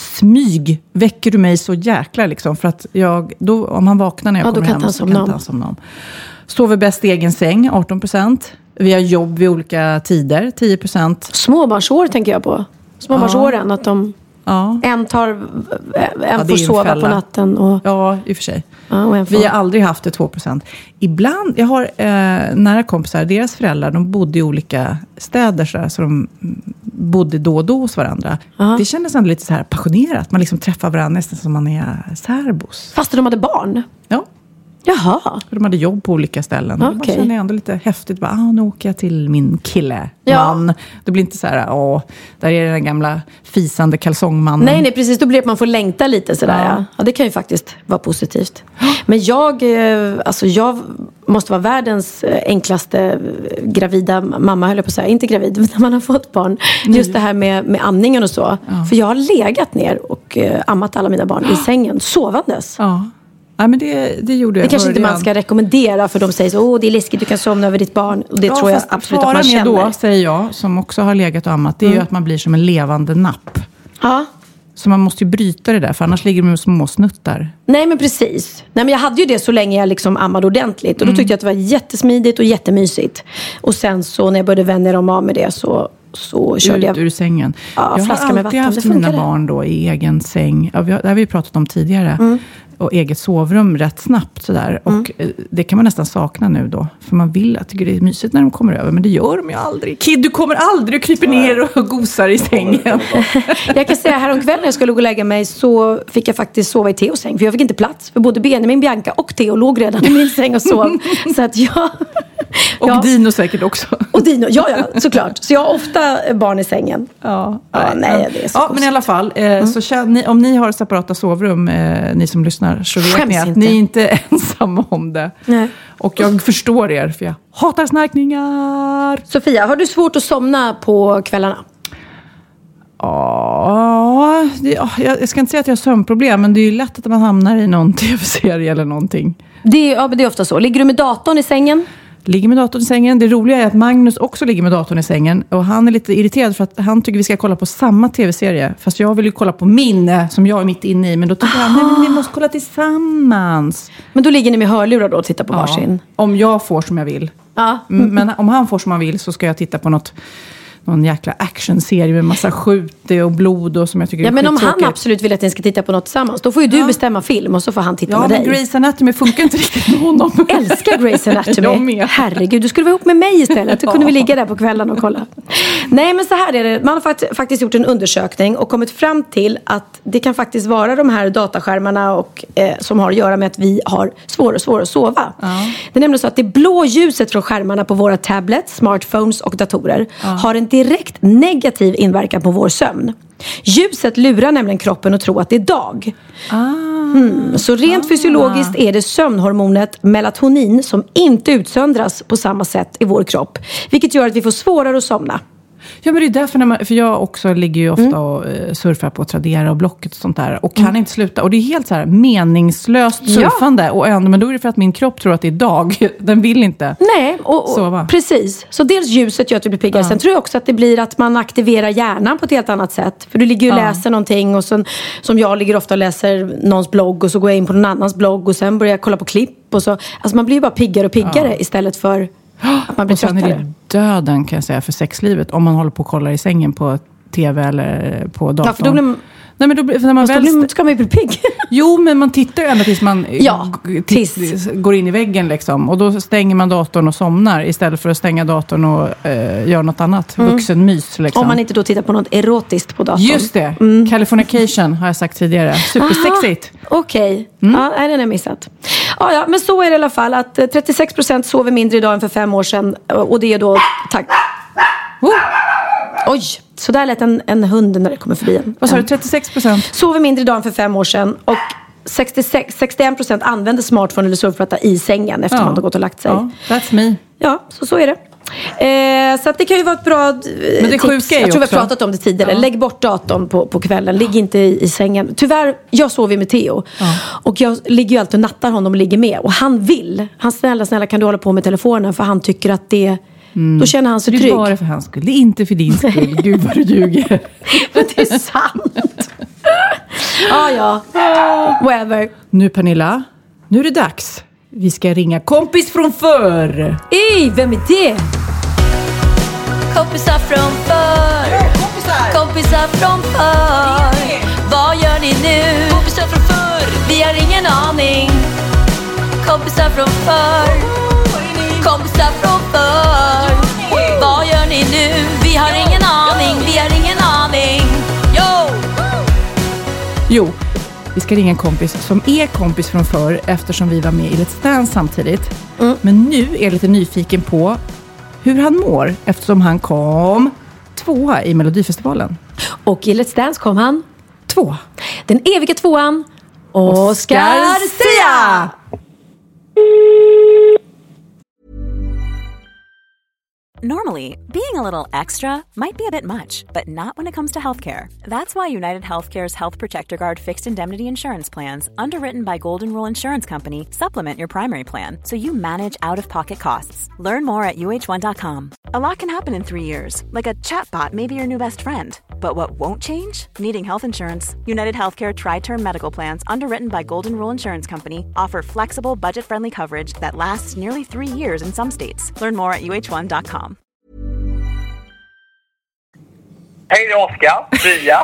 smyg, väcker du mig så jäkla liksom. För att jag, då, om han vaknar när jag ja, kommer hem så kan han somna om. Sover bäst i egen säng, arton procent. Vi har jobb vid olika tider, tio procent. Småbarnsår tänker jag på. Småbarnsåren, ja. att de... Ja. En tar en ja, får sova på natten. Och... Ja, i och för sig. Ja, och en får... Vi har aldrig haft det två procent. Ibland, jag har eh, nära kompisar, deras föräldrar, de bodde i olika städer så, där, så de bodde då och då hos varandra. Uh-huh. Det kändes ändå lite så här passionerat. Man liksom träffar varandra nästan som man är särbos. Fast de hade barn? Ja. Jaha. De hade jobb på olika ställen. Okay. Man känner ändå lite häftigt. Bara, ah, nu åker jag till min kille. Ja. Man. Det blir inte så här, åh, där är den gamla fisande kalsongmannen. Nej, nej, precis. Då blir det att man får längta lite sådär. Ja. Ja. Ja, det kan ju faktiskt vara positivt. Men jag, alltså jag måste vara världens enklaste gravida mamma, höll jag på att säga. Inte gravid, när man har fått barn. Mm. Just det här med, med amningen och så. Ja. För jag har legat ner och ammat alla mina barn i sängen, sovandes. Ja. Ja, men det, det gjorde jag. Det kanske inte man ska rekommendera, för de säger så, åh, det är läskigt, du kan somna över ditt barn. Och det ja, tror jag absolut att man känner. Då, säger jag, som också har legat och ammat, det är mm. ju att man blir som en levande napp. Ja. Så man måste ju bryta det där, för annars ligger det med små snuttar. Nej, men precis. Nej, men jag hade ju det så länge jag liksom ammade ordentligt. Och då tyckte jag att det var jättesmidigt och jättemysigt. Och sen så när jag började vänja dem av med det så... Så körde ut jag ur sängen. Ja, jag har alltid haft mina barn då i egen säng. Ja, vi har, det har vi pratat om tidigare. Mm. Och eget sovrum rätt snabbt sådär. Mm. Och det kan man nästan sakna nu då. För man vill att det är mysigt när de kommer över. Men det gör de ju aldrig. Kid, du kommer aldrig och kryper ner och gosar i sängen. Jag kan säga, häromkväll när jag skulle gå och lägga mig så fick jag faktiskt sova i Theos säng. För jag fick inte plats. För både Benjamin, Bianca och Theo låg redan i min säng och sov. Så att jag... Och ja. Dino säkert också. Och Dino, ja, ja, såklart. Så jag har ofta barn i sängen. Ja, ja nej, det är så. Ja, men i alla fall, eh, mm. så känn, ni, om ni har separata sovrum, eh, ni som lyssnar, så vet Skäms ni att inte. ni är inte ensamma om det. Nej. Och jag förstår er, för jag hatar snarkningar. Sofia, har du svårt att somna på kvällarna? Ja, det, jag ska inte säga att jag har sömnproblem, men det är ju lätt att man hamnar i någon tv-serie eller någonting. Det är, ja, det är ofta så. Ligger du med datorn i sängen? Ligger med datorn i sängen. Det roliga är att Magnus också ligger med datorn i sängen. Och han är lite irriterad för att han tycker vi ska kolla på samma tv-serie. Fast jag vill ju kolla på min, som jag är mitt inne i. Men då tycker han, nej men vi måste kolla tillsammans. Men då ligger ni med hörlurar då och tittar på ja, varsin? Om jag får som jag vill. Ja. Men om han får som han vill så ska jag titta på något... någon jäkla actionserie med massa skjute och blod och som jag tycker ja, är men om skittråkigt. Han absolut vill att ni ska titta på något tillsammans, då får ju du ja. bestämma film och så får han titta ja, med dig. Ja, men Grey's Anatomy funkar inte riktigt med honom. Älskar Grey's Anatomy. Herregud, du skulle vara ihop med mig istället. Då kunde vi ligga där på kvällen och kolla. Nej, men så här är det. Man har fakt- faktiskt gjort en undersökning och kommit fram till att det kan faktiskt vara de här dataskärmarna och, eh, som har att göra med att vi har svårare och svårare att sova. Ja. Det är nämligen så att det blå ljuset från skärmarna på våra tablets, smartphones och datorer ja. har en direkt negativ negativ inverkan på vår sömn. Ljuset lurar nämligen kroppen att tro att det är dag. Ah, mm. Så rent ah. fysiologiskt är det sömnhormonet melatonin som inte utsöndras på samma sätt i vår kropp. Vilket gör att vi får svårare att somna. Ja, men det är därför när man, för jag också ligger ju ofta mm. och uh, surfar på Tradera och Blocket och sånt där och kan mm. inte sluta. Och det är helt så här meningslöst surfande. Ja. Och ändå, men då är det för att min kropp tror att det är dag. Den vill inte Nej, och, och, precis. Så dels ljuset gör att du blir piggare. Ja. Sen tror jag också att det blir att man aktiverar hjärnan på ett helt annat sätt. För du ligger ju och ja. läser någonting och sen, som jag ligger ofta och läser någons blogg och så går jag in på någon annans blogg och sen börjar jag kolla på klipp och så. Alltså man blir ju bara piggare och piggare ja. istället för att man blir och sen tröttare. Är det döden kan jag säga för sexlivet om man håller på och kollar i sängen på tv eller på datorn. Ja, för då blir man... Nej, men då, när man väl... då ska man ju bli pigg. Jo, men man tittar ju ända tills man ja, tills. Tills, går in i väggen liksom. Och då stänger man datorn och somnar istället för att stänga datorn och eh, göra något annat. Mm. Vuxenmys liksom. Om man inte då tittar på något erotiskt på datorn. Just det. Mm. Californication har jag sagt tidigare. Supersexigt. Okej. Okay. Mm. Ja, nej, den har jag missat. Ja, ja, men så är det i alla fall att trettiosex procent sover mindre idag än för fem år sedan. Och det är då... Tack. Oh. Oj, så där lät en, en hund när det kommer förbi en. Vad sa du, trettiosex procent? Sover mindre idag än för fem år sedan. Och sextiosex, sextioen procent använder smartphone eller surfplatta i sängen efter ja. man har gått och lagt sig. Ja, that's me. Ja, så så är det. Eh, så att det kan ju vara ett bra Men det tips. sjuka är Jag tror vi också. har pratat om det tidigare. Ja. Lägg bort datorn på, på kvällen. Ligg inte i, i sängen. Tyvärr, jag sover med Theo. Ja. Och jag ligger ju alltid och nattar honom och ligger med. Och han vill. Han snälla, snälla kan du hålla på med telefonen. För han tycker att det... Mm. Då känner han sig trygg. Det är bara för hans skull. Det är inte för din skull. Gud vad du ljuger. Men det är sant. Ja, ja. Whatever. Nu Pernilla, nu är det dags. Vi ska ringa kompis från förr. Ej, vem är det? Kompisar från förr. Ja, kompisar. Kompisar från förr. Vad gör ni nu? Kompisar från förr. Vi har ingen aning. Kompisar från förr. Kompisar från förr. Vad gör ni nu? Vi har ingen aning. Vi har ingen aning. Yo! Jo, vi ska ringa en kompis som är kompis från förr eftersom vi var med i Let's Dance samtidigt. Mm. Men nu är jag lite nyfiken på hur han mår eftersom han kom tvåa i Melodifestivalen. Och i Let's Dance kom han två. Den eviga tvåan, Oscar Sia! Normally, being a little extra might be a bit much, but not when it comes to healthcare. That's why United Healthcare's Health Protector Guard fixed indemnity insurance plans, underwritten by Golden Rule Insurance Company, supplement your primary plan so you manage out-of-pocket costs. Learn more at U H one dot com. A lot can happen in three years, like a chatbot may be your new best friend. But what won't change? Needing health insurance. United Healthcare Tri-Term Medical Plans, underwritten by Golden Rule Insurance Company, offer flexible, budget-friendly coverage that lasts nearly three years in some states. Learn more at U H one dot com. Hej, det är Oscar, Sofia.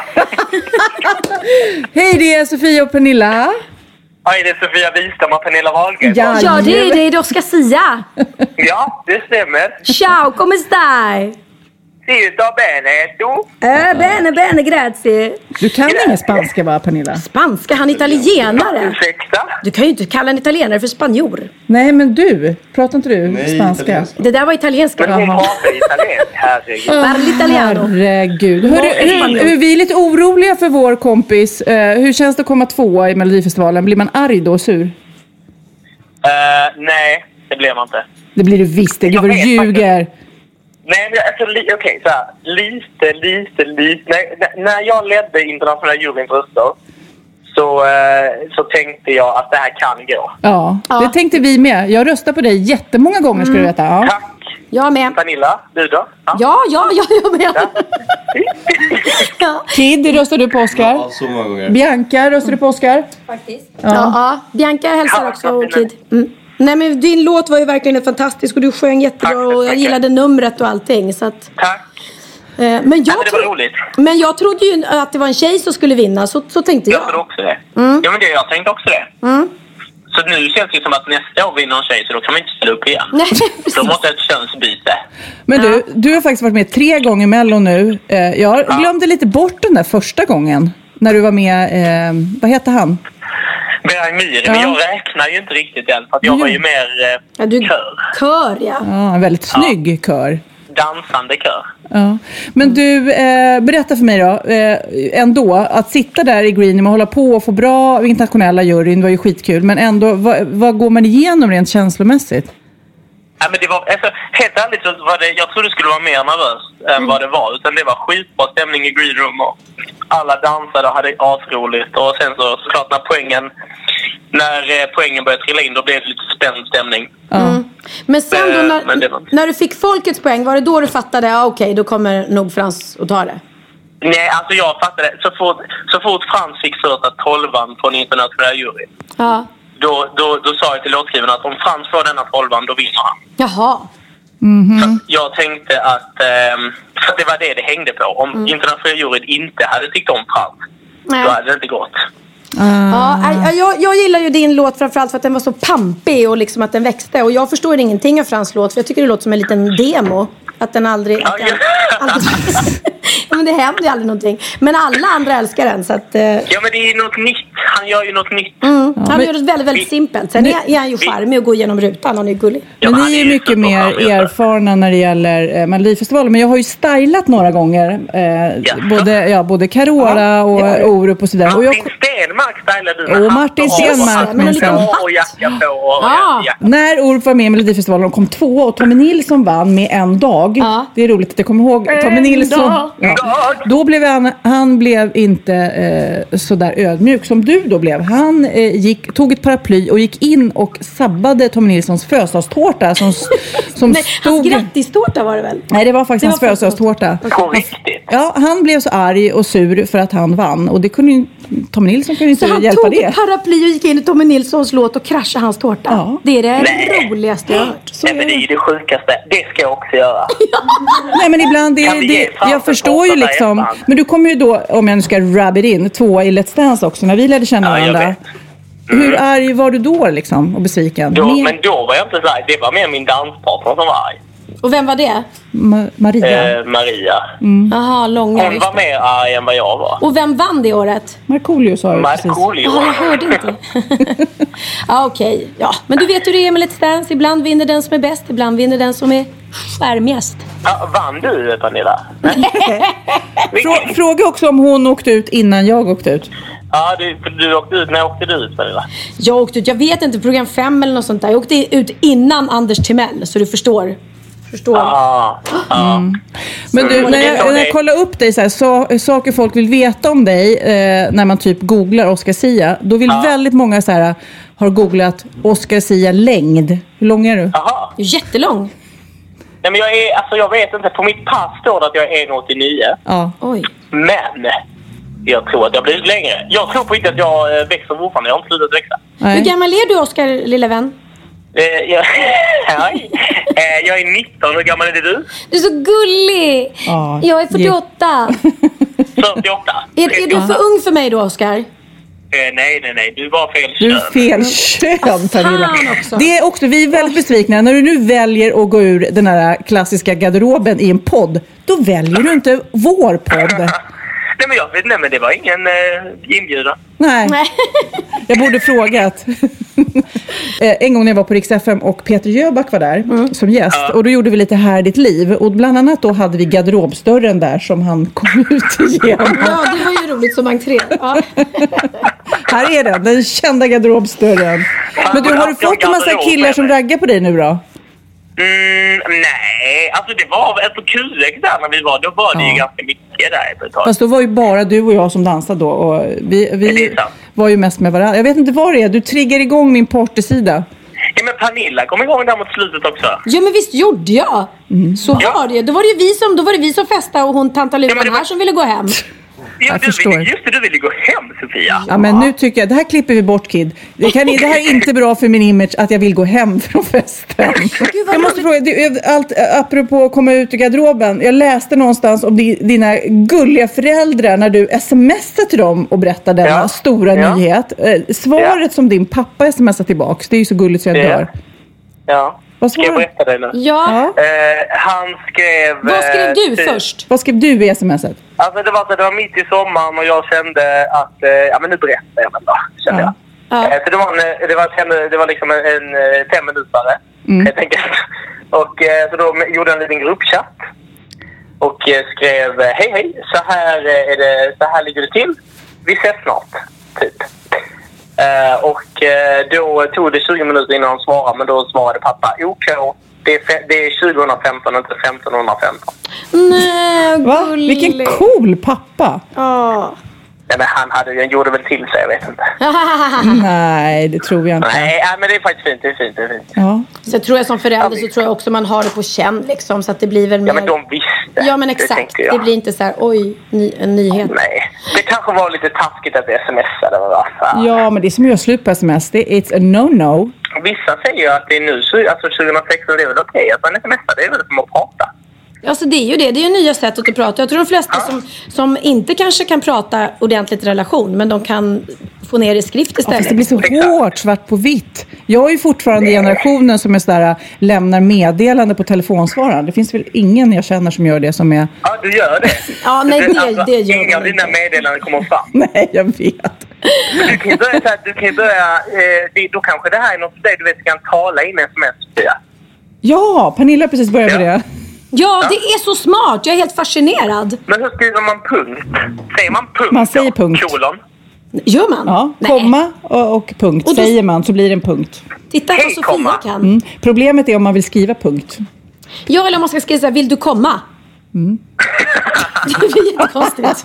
Hej, det är Sofia och Pernilla. Hej, det är Sofia Wistam och Pernilla Wahlgren. Ja, ja det är det, det är Oscar Sia. Ja, det stämmer. Ciao, come stai? Si, sto bene, tu? Eh, bene, bene, grazie. Du kan ingen spanska va, Pernilla? Spanska, han är italienare. Ursäkta? Du kan ju inte kalla en italienare för spanjor. Nej, men du, pratar inte du Nej, spanska? italienska. Det där var italienska. Men hon pratar italiensk, herregud. Parli italiano. Herregud. Hör, hur, hur, vi är lite oroliga för vår kompis. Eh, hur känns det att komma tvåa i Melodifestivalen? Blir man arg då, sur? Uh, nej, det blir man inte. Det blir det visst, det. Gud vad du ljuger. Nej, men alltså, li- okej, okay, så här, lite, lite, lite. När, när jag ledde internationella juryns röster så, eh, så tänkte jag att det här kan gå. Ja, Ja. det tänkte vi med. Jag röstar på dig jättemånga gånger, ska du veta. Ja. Tack. Jag med. Pernilla, du då? Ja, ja, ja, jag med. Ja. Kid, röstar du på Oscar? Ja, så många gånger. Bianca, röstar du på Oscar? Faktiskt. Ja, ja. Bianca hälsar också och Kid. Mm. Nej, men din låt var ju verkligen fantastisk och du sjöng jättebra Tack så och jag mycket. gillade numret och allting. Så att, Tack. eh, men, jag Ja, men det var tro- roligt. men jag trodde ju att det var en tjej som skulle vinna, så, så tänkte jag. Jag trodde också det. Mm. Ja, men det, jag tänkte också det. Mm. Så nu känns det som att nästa år vinner en tjej, så då kan man inte ställa upp igen. Nej, Då måste jag ett könsbyte. Men du, du har faktiskt varit med tre gånger i Mello nu. Eh, jag Ja. glömde lite bort den där första gången. När du var med, eh, vad heter han? Berang Myhre, Ja. men jag räknar ju inte riktigt än. För att jag var ju mer eh, Ja, du- kör. Kör, ja. Ja, en väldigt snygg kör. Dansande kör. Ja. Men du, eh, berätta för mig då, eh, ändå, att sitta där i Greenham och hålla på och få bra internationella juryn var ju skitkul. Men ändå, vad, vad går man igenom rent känslomässigt? Ja, men det var, alltså, helt ärligt så var det, jag trodde det skulle vara mer nervöst än Mm. vad det var. Utan det var skitbra stämning i Green Room och alla dansade och hade asroligt. Och sen så såklart när poängen, när eh, poängen började trilla in, då blev det lite spänd stämning. Mm. Men sen då, Eh, när, men det var- när du fick folkets poäng, var det då du fattade, ja okej, då kommer nog Frans att ta det? Nej, alltså jag fattade, så fort, så fort Frans fick första tolvan på en internationell jury. Ja. Då, då, då sa jag till låtskrivarna att om Frans får denna tolvan, då vinner han. Jaha. Mhm. Jag tänkte att ehm, för det var det det hängde på. Om Mm. internationella juryn inte hade tyckt om Frans, Nej. då hade det inte gått. Ja, jag, jag, jag gillar ju din låt framförallt för att den var så pampig och liksom att den växte. Och jag förstår ingenting av Frans låt, för jag tycker det låter som en liten demo. Att den aldrig... Att den, aldrig ja, men det händer ju aldrig någonting. Men alla andra älskar den, så att... Eh, Ja, men det är något nytt. han gör ju något nytt. Mm. Han men, gör det väldigt, väldigt vi, simpelt. Sen vi, är han ju charmig och går igenom rutan. Han är gullig. Ja, men ni är ju mycket mer erfarna när det gäller eh, Melodifestivalen. Men jag har ju stylat några gånger. Eh, ja. Både, ja, både Carola ja, och Orup och sådär. Martin och jag, Stenmark stylade du. Och Martin Stenmark. Men liksom. Och jacka på. Och ah. jacka. När Orup var med i Melodifestivalen och kom två och Tommy Nilsson vann med en dag. Ah. Det är roligt att jag kommer ihåg. Tommy Nilsson. Ja. Då blev han, han blev inte eh, så där ödmjuk som du då blev. Han eh, gick, tog ett paraply och gick in och sabbade Tommy Nilssons födelsedagstårta som, som Nej, stod... hans grattistårta var det väl? Nej, det var faktiskt det hans födelsedagstårta. Ja, han blev så arg och sur för att han vann. Och det kunde ju, Tommy Nilsson kunde inte hjälpa det. Så han tog ett paraply och gick in i Tommy Nilssons låt och kraschade hans tårta? Ja. Det är det Nej. roligaste jag har hört. Så Nej, men det är det sjukaste. Det ska jag också göra. Nej, men ibland det, det jag förstår ju liksom. Men du kommer ju då, om jag nu ska rub it in, två i Let's Dance också när vi lärde känna ja, varandra. Mm. Hur arg var du då liksom och besviken? Då, men då var jag inte så arg. Det var mer min danspartner som var arg. Och vem var det? Ma- Maria. Eh, Maria. Mm. Aha, långa. Hon var mer arg än vad jag var. Och vem vann det året? Markoolio sa jag precis. Markoolio. Ja, jag hörde inte. Ja, okej. Okay. Ja, men du vet hur det är med Let's Dance. Ibland vinner den som är bäst. Ibland vinner den som är skärmigast. Ja, vann du, Pernilla? Frå- fråga också om hon åkte ut innan jag åkte ut. Ja, du, du åkte ut. När åkte du ut, Pernilla? Jag åkte ut, jag vet inte, program fem eller något sånt där. Jag åkte ut innan Anders Timell, så du förstår. Förstår. Ah, ah. Mm. Men du, när jag, när jag kollar upp dig så här, så, saker folk vill veta om dig eh, när man typ googlar Oscar Sia, då vill ah. väldigt många så här har googlat Oscar Sia längd. Hur lång är du? Aha. Jättelång. Nej, men jag är, alltså jag vet inte, på mitt pass står det att jag är en komma åttionio. Ja. Oj. Men jag tror att jag blir längre. Jag tror på inte att jag växer fortfarande, jag har inte slutat växa. Nej. Hur gammal är du, Oscar, lilla vän? Eh, jag, eh, jag är nitton, hur gammal är du? Du är så gullig. Ja, jag är fyrtioåtta. fyrtioåtta? Är, är du för ung för mig då, Oscar? Eh, nej, nej, nej. Du var fel kön. Du är fel kön, Pernilla. Det är också, vi är väldigt besvikna. När du nu väljer att gå ur den här klassiska garderoben i en podd, då väljer du inte vår podd. Nej, men jag vet nej, men det var ingen eh, inbjudan. Nej, jag borde frågat. En gång när jag var på Rix F M och Peter Jöback var där mm. som gäst. Ja. Och då gjorde vi lite Här ditt liv. Och bland annat då hade vi garderobsdörren där som han kom ut igenom. Ja, det var ju roligt som entré. Ja. Här är den, den kända garderobsdörren. Men du, har du fått en massa killar som raggar på dig nu då? Mm, nej, alltså det var alltså Q X där när vi var, då var det ja. ju ganska mycket där ett tag. Fast då var ju bara du och jag som dansade då och vi, vi var ju mest med varandra. Jag vet inte vad det är, du triggar igång min partysida. Ja, men Pernilla kom igång där mot slutet också. Ja, men visst gjorde jag. Mm. Så ja. var det. Då var det vi som, då var det vi som festade och hon tanta Luran ja, var... här som ville gå hem. Ja, du vill, just det, du ville gå hem, Sofia. Ja, men nu tycker jag, det här klipper vi bort, Kid. Det, kan, det här är inte bra för min image att jag vill gå hem från festen. Gud, jag måste fråga, du, allt, apropå att komma ut i garderoben. Jag läste någonstans om dina gulliga föräldrar när du smsade till dem och berättade denna ja. stora ja. nyhet. Svaret ja. som din pappa smsade tillbaks, det är ju så gulligt så jag dör. Ja. Vad ska jag berätta det nu? Ja. Eh, han skrev... Vad skrev du eh, först? Vad skrev du i smset? Alltså det var, så det var mitt i sommaren och jag kände att... Eh, ja, men nu berättar jag väl då, kände ja. jag. Ja. Eh, så det var, en, det, var, det var liksom en, en fem minutare, mm. helt enkelt. Och eh, så då gjorde jag en liten gruppchatt. Och eh, skrev, hej hej, så här, är det, så här ligger det till. Vi ses snart, typ. Uh, och uh, då tog det tjugo minuter innan han svarade, men då svarade pappa OK, det är, fe- det är tjugo femton, inte femton femton. Nej, va? Vilken cool pappa. Oh. Nej, men han, hade, han gjorde väl till sig, jag vet inte. Nej, det tror jag inte. Nej, nej, men det är faktiskt fint, det är fint, det är fint. Ja. Så tror jag som förälder så tror jag också man har det på känn liksom, så att det blir väl mer... Ja, men de visste. Ja, men exakt. Det, det blir inte så här, oj, ny, en nyhet. Nej, det kanske var lite taskigt att smsade. Va? Ja, men det är som jag slut på sms. Det är it's a no-no. Vissa säger ju att det är nu, alltså tjugohundrasexton, det är väl okej att man smsar, det är väl som att prata. Alltså det är ju det, det är ju nya sättet att prata. Jag tror de flesta ja. som, som inte kanske kan prata ordentligt relation, men de kan få ner i skrift istället. Ja, fast det blir så Exakt. hårt, svart på vitt. Jag är ju fortfarande i generationen som är sådär, lämnar meddelande på telefonsvararen. Det finns väl ingen jag känner som gör det som är... Ja, du gör det. Ja, nej, det, alltså, det gör inga av dina meddelanden kommer fram. Nej, jag vet. Du kan ju börja, så här, du kan börja eh, det, då kanske det här är något för dig, du vet, kan tala in sms. Ja, ja Pernilla precis började med ja. det. Ja, det är så smart. Jag är helt fascinerad. Men hur skriver man punkt? Säger man punkt? Man säger punkt. Kolon. Gör man? Ja, Nej. komma och, och punkt. Och då... Säger man så blir det en punkt. Titta vad Sofia komma. kan. Mm. Problemet är om man vill skriva punkt. Ja, eller om man ska skriva så här, vill du komma? Mm. Det blir jättekonstigt.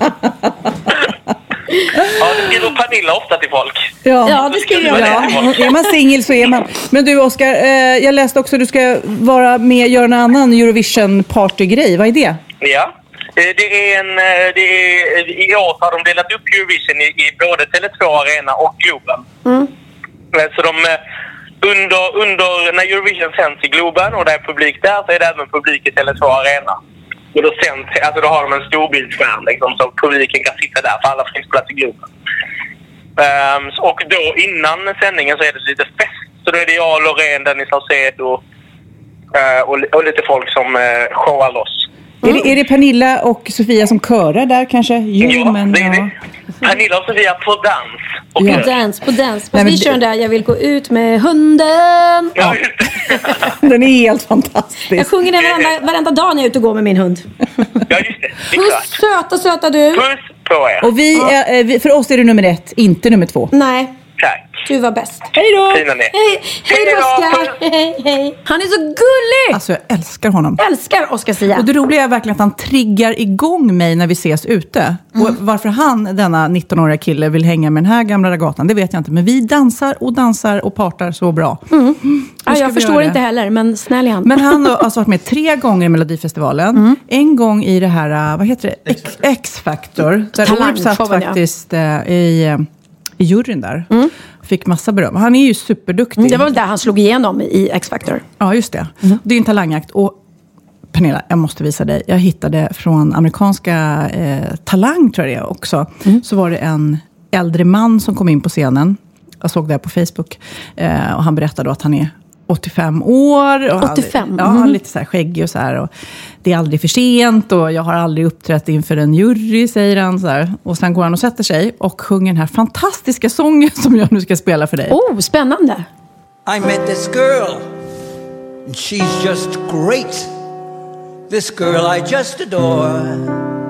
Ja, det skriver Pernilla ofta till folk. Ja, ja det skriver jag. Ja. Är man singel så är man. Men du Oskar, eh, jag läste också att du ska vara med och göra en annan Eurovision partygrej. Vad är det? Ja, det är en, det är, i år har de delat upp Eurovision i, i både Tele två Arena och Globen. Mm. Så de, under, under, när Eurovision sänds i Globen och det är publik där, så är det även publik i Tele två Arena. Och då, sänds, alltså då har de en storbildsskärm liksom, så publiken kan sitta där för alla finns plats i Globen. Um, och då innan sändningen så är det lite fest. Så då är det jag, Loreen, Dennis Saucedo uh, och, och lite folk som uh, showar loss. Mm. Är, det, är det Pernilla och Sofia som körar där kanske? Jo, ja, men, det är det. Ja. Pernilla och Sofia på dans. Och ja. På dans, på dans. Nej, vi det... kör den där, jag vill gå ut med hunden. Ja. Den är helt fantastisk. Jag sjunger den varenda, varenda dag när jag är ute och går med min hund. Ja, just det. det Puss, söta, söta du. Puss på er. Och vi, ja. är, för oss är det nummer ett, inte nummer två. Nej. Tack. Du var bäst. Hej då! Hej, hej då, Oskar. Hej, hej. Han är så gullig. Alltså jag älskar honom. Älskar Oskar Sia. Och det roliga är verkligen att han triggar igång mig när vi ses ute. Mm. Och varför han, denna nittonåriga kille, vill hänga med den här gamla gatan, det vet jag inte. Men vi dansar och dansar och partar så bra. Mm. Ja, jag förstår inte heller, men snäll i hand. Men han har alltså varit med tre gånger i Melodifestivalen. Mm. En gång i det här, vad heter det? X- X-Factor. Där Orup satt faktiskt ja. i, i juryn där. Mm. Fick massa beröm. Han är ju superduktig. Mm, det var väl där han slog igenom i X-Factor. Ja, just det. Mm. Det är en talangjakt. Och Pernilla, jag måste visa dig. Jag hittade från amerikanska eh, Talang, tror jag det är också. Mm. Så var det en äldre man som kom in på scenen. Jag såg det här på Facebook. Eh, och han berättade då att han är åttiofem år. Och åttiofem? Han, ja, han är lite så här skäggig och så här. Och det är aldrig för sent och jag har aldrig uppträtt inför en jury, säger han så här. Och sen går han och sätter sig och sjunger den här fantastiska sången som jag nu ska spela för dig. Oh, spännande! I met this girl and she's just great. This girl I just adore.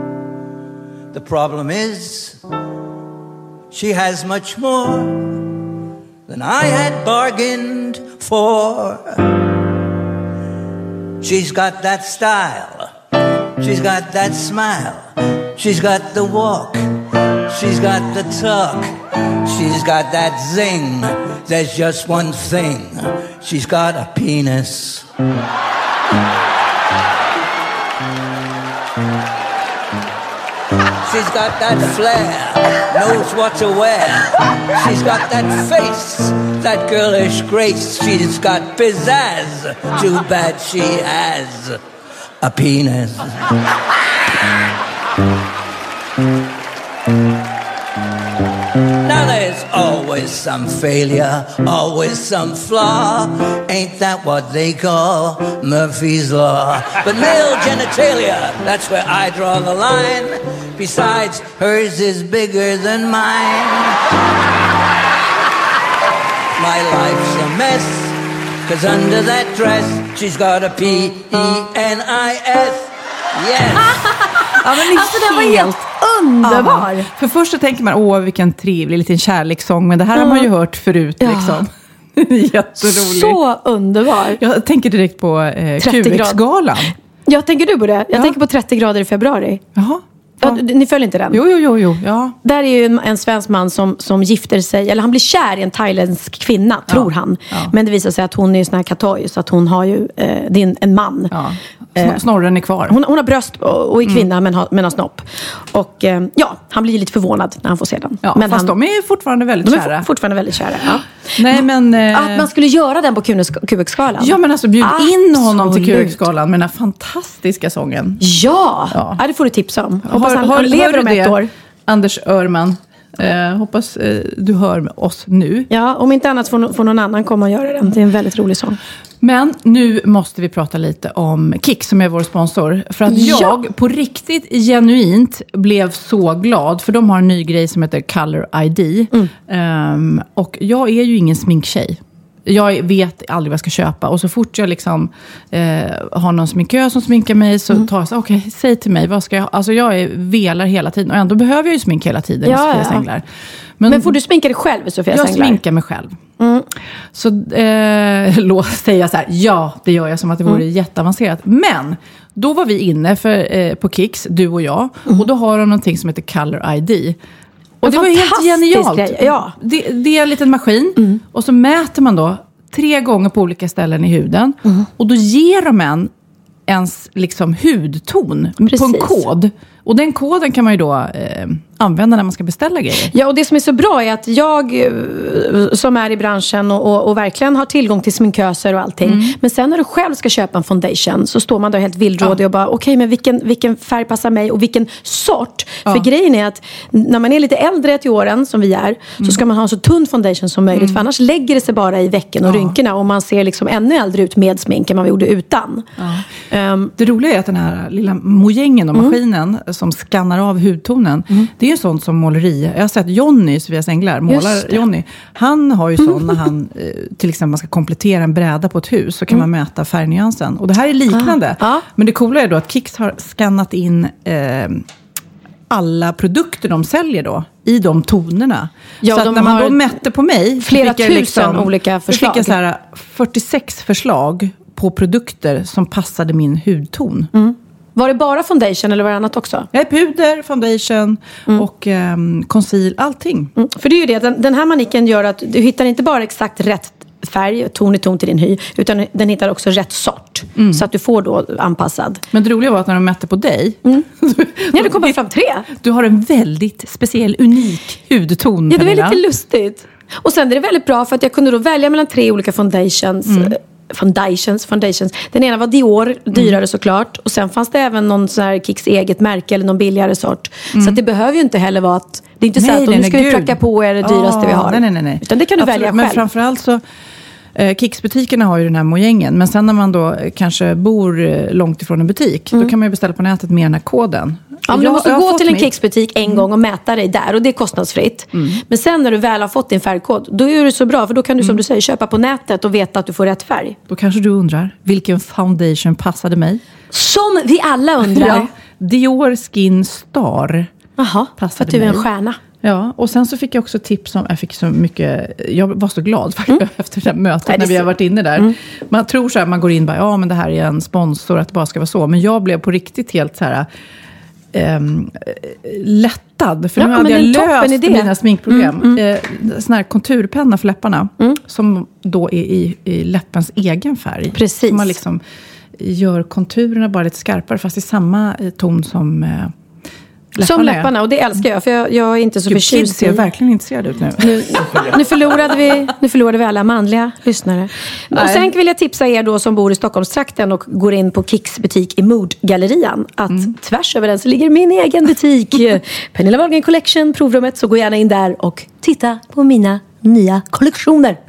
The problem is she has much more than I had bargained for. She's got that style, she's got that smile, she's got the walk, she's got the talk, she's got that zing. There's just one thing, she's got a penis. She's got that flair, knows what to wear. She's got that face, that girlish grace. She's got pizzazz, too bad she has a penis. Now there's always some failure, always some flaw. Ain't that what they call Murphy's Law? But male genitalia, that's where I draw the line. Besides, hers is bigger than mine. My life's a mess, 'cause under that dress she's got a P E N I S. Yes! Ja, men alltså den var helt underbar. Ja, för först så tänker man, åh vilken trevlig liten kärlekssång. Men det här mm. har man ju hört förut ja. liksom. Jätteroligt. Så underbar. Jag tänker direkt på eh, Q X-galan. Ja, tänker du på det? Jag ja. tänker på trettio grader i februari. Jaha. Ja, ni följer inte den? Jo, jo, jo, jo. Ja. Där är ju en, en svensk man som, som gifter sig, eller han blir kär i en thailändsk kvinna, tror ja. han. Ja. Men det visar sig att hon är ju sån här katoj, så att hon har ju, eh, det är en, en man. Ja. Eh, Snorren är kvar. Hon, hon har bröst och, och är kvinna mm. men, har, men har snopp. Och eh, ja, han blir lite förvånad när han får se den. Ja, men fast han, de är fortfarande väldigt de kära. De är fortfarande väldigt kära, ja. Nej, men, eh, att man skulle göra den på Q X-skalan. Ja, men alltså bjud Absolut. in honom till Q X-skalan med den här fantastiska sången. Ja, ja. ja det får du tipsa om. Hoppas har, han har, lever om ett det, år. Anders Örman. Eh, hoppas eh, du hör oss nu. Ja, om inte annat får, får någon annan komma och göra den. Det är en väldigt rolig sång. Men nu måste vi prata lite om Kik som är vår sponsor. För att ja. jag på riktigt genuint blev så glad. För de har en ny grej som heter Color I D. Mm. Um, och jag är ju ingen sminktjej. Jag vet aldrig vad jag ska köpa. Och så fort jag liksom eh, har någon sminkör som sminkar mig så mm. tar jag så, okej, okay, säg till mig, vad ska jag ha? Alltså jag är velar hela tiden. Och ändå behöver jag ju sminka hela tiden ja, i Sofias ja. Änglar. Men, Men får du sminka dig själv i Sofias jag Änglar? Jag sminkar mig själv. Mm. Så eh, låt säga så här, ja, det gör jag som att det vore mm. jätteavancerat. Men då var vi inne för, eh, på Kicks, du och jag. Mm. Och då har de någonting som heter Color I D. Och det var helt genialt. Ja. Det, det är en liten maskin. Mm. Och så mäter man då tre gånger på olika ställen i huden. Mm. Och då ger de en ens liksom hudton Precis. På en kod. Och den koden kan man ju då eh, använda när man ska beställa grejer. Ja, och det som är så bra är att jag som är i branschen och, och, och verkligen har tillgång till sminköser och allting. Mm. Men sen när du själv ska köpa en foundation så står man där helt vildrådig ja. och bara okej, okay, men vilken, vilken färg passar mig och vilken sort? Ja. För grejen är att när man är lite äldre till åren som vi är mm. så ska man ha en så tunn foundation som möjligt. Mm. För annars lägger det sig bara i vecken och ja. rynkorna och man ser liksom ännu äldre ut med smink än man gjorde utan. Ja. Um, det roliga är att den här lilla mojängen och maskinen mm. som skannar av hudtonen, mm. det är ju sånt som måleri. Jag har sett Johnny, Sofias Änglar, målar Johnny. Han har ju sån när han, till exempel man ska komplettera en bräda på ett hus, så kan mm. man mäta färgnyansen. Och det här är liknande. Ah. Ah. Men det coola är då att Kicks har skannat in eh, alla produkter de säljer då i de tonerna. Ja, så att när man då mätte på mig flera tusen liksom, olika förslag. Fick jag så här fyrtiosex förslag på produkter som passade min hudton. Mm. Var det bara foundation eller var det annat också? Ja, puder, foundation mm. och um, conceal, allting. Mm. För det är ju det, den, den här maniken gör att du hittar inte bara exakt rätt färg, ton i ton till din hy, utan den hittar också rätt sort. Mm. Så att du får då anpassad. Men det roliga var att när de mätte på dig mm. ja, det kommer fram tre. Du har en väldigt speciell, unik hudton. Ja, det var lite lustigt. Och sen är det väldigt bra för att jag kunde då välja mellan tre olika foundations. Mm. Foundations, foundations. Den ena var Dior, dyrare mm. såklart. Och sen fanns det även någon sån här Kicks eget märke eller någon billigare sort. Mm. Så att det behöver ju inte heller vara att det är inte nej, så att nej, nu ska nej, vi pracka på er det dyraste oh, vi har. Nej, nej, nej. Utan det kan du Absolut, välja själv. Men framförallt så eh, Kicks-butikerna har ju den här mojängen. Men sen när man då kanske bor eh, långt ifrån en butik, mm. då kan man ju beställa på nätet med den här koden. Ja, men du måste gå till en mitt... Kicks-butik en gång och mäta dig där. Och det är kostnadsfritt. Mm. Men sen när du väl har fått din färgkod, då är det så bra. För då kan du, mm. som du säger, köpa på nätet och veta att du får rätt färg. Då kanske du undrar, vilken foundation passade mig? Som vi alla undrar. Ja, Dior Skin Star. Jaha, för att du är en stjärna. Ja, och sen så fick jag också tips om, jag fick så mycket, jag var så glad faktiskt mm. efter det här mötet Nej, när vi har varit inne där. Mm. Man tror så här, man går in och bara, ja men det här är en sponsor, att det bara ska vara så. Men jag blev på riktigt helt så här... Um, lättad. För ja, nu hade jag löst mina sminkproblem. Mm, mm. Eh, sån här konturpenna för läpparna. Mm. Som då är i, i läppens egen färg. Precis. Så man liksom gör konturerna bara lite skarpare. Fast i samma ton som eh, läpparna Som läpparna. Är. Och det älskar jag. För jag, jag är inte så Gud, förtjust. Du ser verkligen intresserad ut nu. Nu, nu, förlorade vi, nu förlorade vi alla manliga lyssnare. Nej. Och sen vill jag tipsa er då som bor i Stockholmstrakten och går in på Kicks butik i Mood-gallerian. Att mm. tvärs över den så ligger min egen butik. Pernilla Wahlgren Collection, provrummet. Så gå gärna in där och titta på mina nya kollektioner.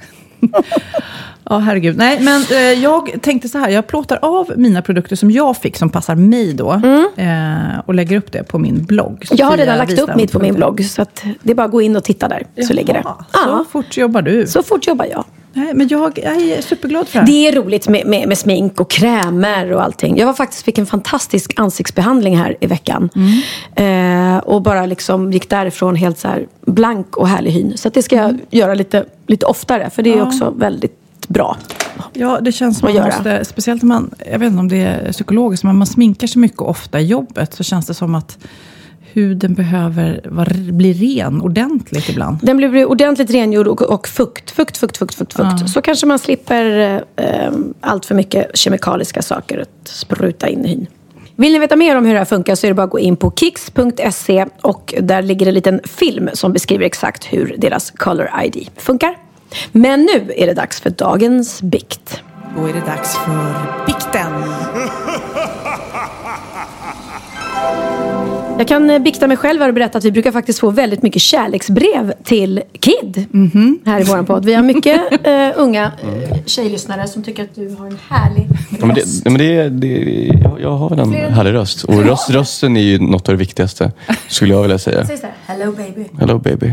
Ja, oh, herregud. Nej, men eh, jag tänkte så här. Jag plåtar av mina produkter som jag fick som passar mig då. Mm. Eh, och lägger upp det på min blogg. Jag har redan lagt upp mitt på min blogg. Så att det är bara att gå in och titta där. Jaha, så ligger det. Så ja. fort jobbar du. Så fort jobbar jag. Nej, men jag är superglad för det. Det är roligt med, med, med smink och krämer och allting. Jag var faktiskt fick en fantastisk ansiktsbehandling här i veckan. Mm. Eh, och bara liksom gick därifrån helt så här blank och härlig hyn. Så att det ska jag mm. göra lite, lite oftare. För det är ja. också väldigt bra. Ja, det känns som man måste, speciellt när man, jag vet inte om det är psykologiskt, men man sminkar sig mycket ofta i jobbet, så känns det som att huden behöver var, bli ren ordentligt ibland. Den blir ordentligt rengjord och, och fukt, fukt, fukt, fukt, fukt, fukt. Ja. Så kanske man slipper eh, allt för mycket kemikaliska saker att spruta in i hyn. Vill ni veta mer om hur det här funkar så är det bara att gå in på kicks punkt se och där ligger en liten film som beskriver exakt hur deras Color I D funkar. Men nu är det dags för dagens bikt. Då är det dags för bikten. Jag kan bikta mig själv och berätta att vi brukar faktiskt få väldigt mycket kärleksbrev till Kid mm-hmm. här i våran podd. Vi har mycket uh, unga uh, tjejlyssnare som tycker att du har en härlig röst. Ja, men det, men det, det, jag, jag har en Fler härlig röst. Och röst, rösten är ju något av det viktigaste, skulle jag vilja säga. Säg så här, hello baby. Hello baby.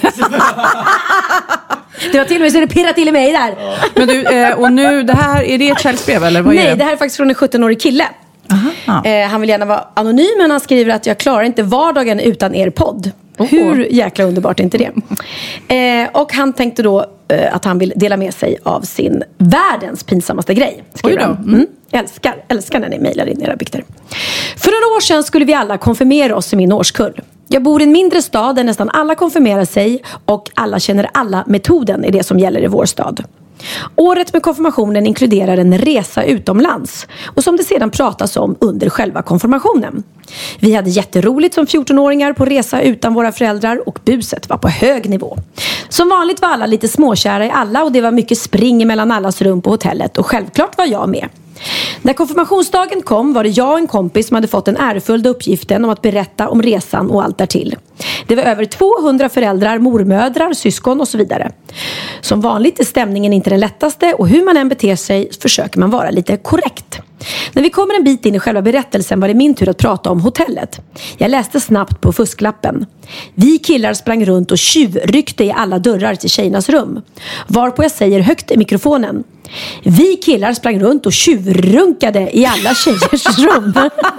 Det var till och med så det pirrar till i mig där. Men du, eh, och nu, det här, är det ett kärleksbrev eller vad är Nej, det? det här är faktiskt från en sjutton-årig kille. Aha. Eh, han vill gärna vara anonym, men han skriver att jag klarar inte vardagen utan er podd. Oh. Hur jäkla underbart är inte det? Eh, och han tänkte då eh, att han vill dela med sig av sin världens pinsammaste grej. Skriver han. Mm. Älskar, älskar när ni mejlar in era bikter. För några år sedan skulle vi alla konfirmera oss i min årskull. Jag bor i en mindre stad där nästan alla konfirmerar sig och alla känner alla metoden är det som gäller i vår stad. Året med konfirmationen inkluderar en resa utomlands och som det sedan pratas om under själva konfirmationen. Vi hade jätteroligt som fjortonåringar på resa utan våra föräldrar och buset var på hög nivå. Som vanligt var alla lite småkära i alla och det var mycket spring mellan allas rum på hotellet och självklart var jag med. När konfirmationsdagen kom var det jag och en kompis som hade fått den ärfulla uppgiften om att berätta om resan och allt därtill. Det var över tvåhundra föräldrar, mormödrar, syskon och så vidare. Som vanligt är stämningen inte den lättaste och hur man än beter sig försöker man vara lite korrekt. När vi kommer en bit in i själva berättelsen var det min tur att prata om hotellet. Jag läste snabbt på fusklappen. Vi killar sprang runt och tjuvryckte i alla dörrar till tjejernas rum. Varpå jag säger högt i mikrofonen. Vi killar sprang runt och tjuvrunkade i alla tjejers rum.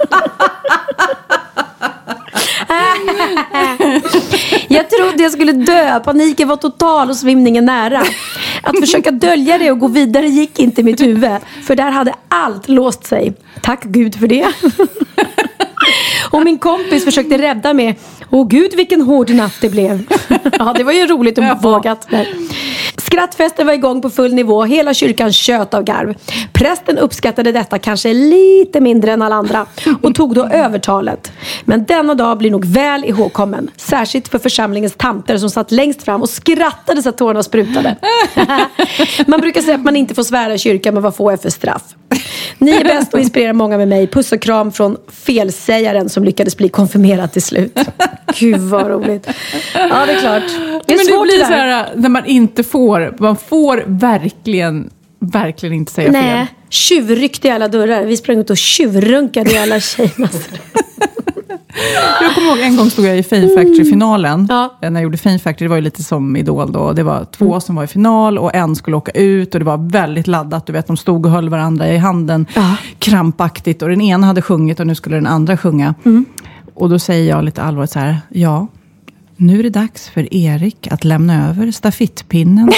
Jag trodde jag skulle dö. Paniken var total och svimningen nära. Att försöka dölja det och gå vidare gick inte i mitt huvud. För där hade allt låst sig. Tack Gud för det. Och min kompis försökte rädda mig. Åh gud vilken hård natt det blev. Ja, det var ju roligt och vågat. Skrattfesten var igång på full nivå. Hela kyrkan tjöt av garv. Prästen uppskattade detta kanske lite mindre än alla andra och tog då övertalet. Men denna dag blir nog väl ihågkommen. Särskilt för församlingens tanter som satt längst fram och skrattade så att tårarna sprutade. Man brukar säga att man inte får svära i kyrkan, men vad får jag för straff? Ni är bäst och inspirerar många med mig. Puss och kram från felsägaren som lyckades bli konfirmerad till slut. Gud vad roligt. Ja, det är klart. Det är men svårt det blir där. så här när man inte får, man får verkligen verkligen inte säga Nej, fel. Nej, tjuvryckte i alla dörrar. Vi sprang ut och tjuvrunkade i alla tjejernas. Jag kommer ihåg en gång stod jag i Fame Factory-finalen. Ja. När jag gjorde Fame Factory, det var ju lite som Idol då. Det var två mm. som var i final och en skulle åka ut. Och det var väldigt laddat. Du vet, de stod och höll varandra i handen ja. krampaktigt. Och den ena hade sjungit och nu skulle den andra sjunga. Mm. Och då säger jag lite allvarligt så här. Ja, nu är det dags för Erik att lämna över stafettpinnen.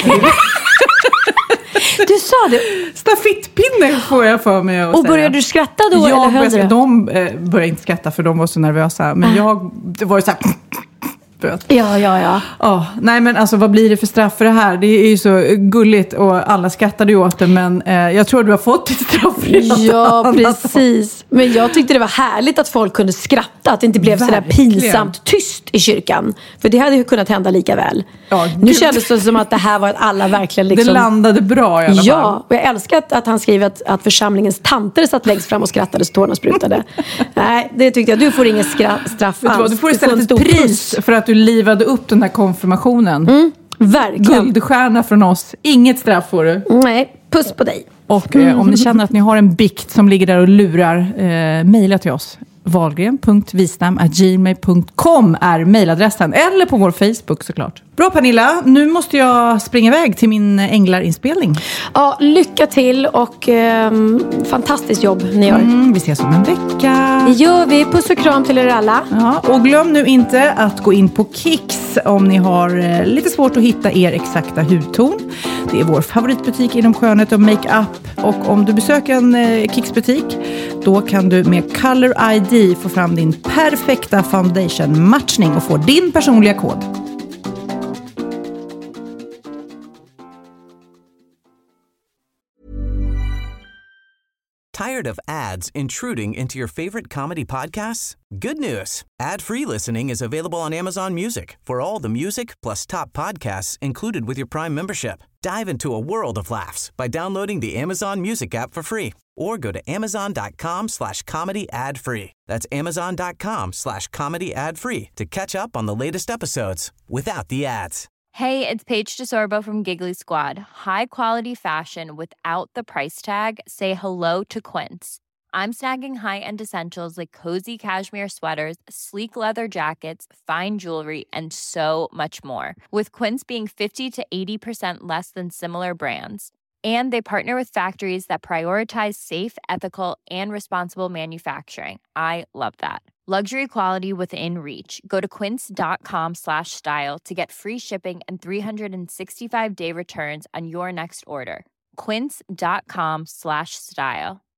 Du sa det. Stafettpinne får jag för mig att Och säga. började du skratta då? Jag eller började, de eh, började inte skratta för de var så nervösa. Men ah. jag, det var ju så här... Ja, ja, ja. Oh, nej, men alltså vad blir det för straff för det här? Det är ju så gulligt och alla skrattade ju åt det. Men eh, jag tror du har fått ett straff för det. Ja, precis. Men jag tyckte det var härligt att folk kunde skratta. Att det inte blev sådär pinsamt tyst i kyrkan. För det hade ju kunnat hända lika väl. Ja, nu kändes det som att det här var att alla verkligen liksom... Det landade bra i alla fall. Ja, och jag älskar att, att han skriver att, att församlingens tanter satt längst fram och skrattade så tårna sprutade. Nej, det tyckte jag. Du får ingen skra- straff alls. Du får istället ett pris för att du livade upp den här konfirmationen. Mm, verkligen. Guldstjärna från oss. Inget straff får du. Nej, puss på dig. Och eh, om ni känner att ni har en bikt som ligger där och lurar, eh, mejla till oss. wahlgren punkt wistam at gmail punkt com är mejladressen. Eller på vår Facebook såklart. Bra Pernilla, nu måste jag springa iväg till min Änglar-inspelning. Ja, lycka till och eh, fantastiskt jobb ni gör. Mm, vi ses om en vecka. Det gör vi. Puss och kram till er alla. Ja, och glöm nu inte att gå in på Kicks om ni har eh, lite svårt att hitta er exakta hudton. Det är vår favoritbutik inom skönhet och makeup. Och om du besöker en eh, Kicks-butik, då kan du med Color I D få fram din perfekta foundation-matchning och få din personliga kod. Tired of ads intruding into your favorite comedy podcasts? Good news. Ad-free listening is available on Amazon Music for all the music plus top podcasts included with your Prime membership. Dive into a world of laughs by downloading the Amazon Music app for free or go to amazon.com slash comedy ad free. That's amazon.com slash comedy ad free to catch up on the latest episodes without the ads. Hey, it's Paige DeSorbo from Giggly Squad. High quality fashion without the price tag. Say hello to Quince. I'm snagging high-end essentials like cozy cashmere sweaters, sleek leather jackets, fine jewelry, and so much more. With Quince being fifty to eighty percent less than similar brands. And they partner with factories that prioritize safe, ethical, and responsible manufacturing. I love that. Luxury quality within reach. Go to quince.com slash style to get free shipping and three sixty-five day returns on your next order. Quince.com slash style.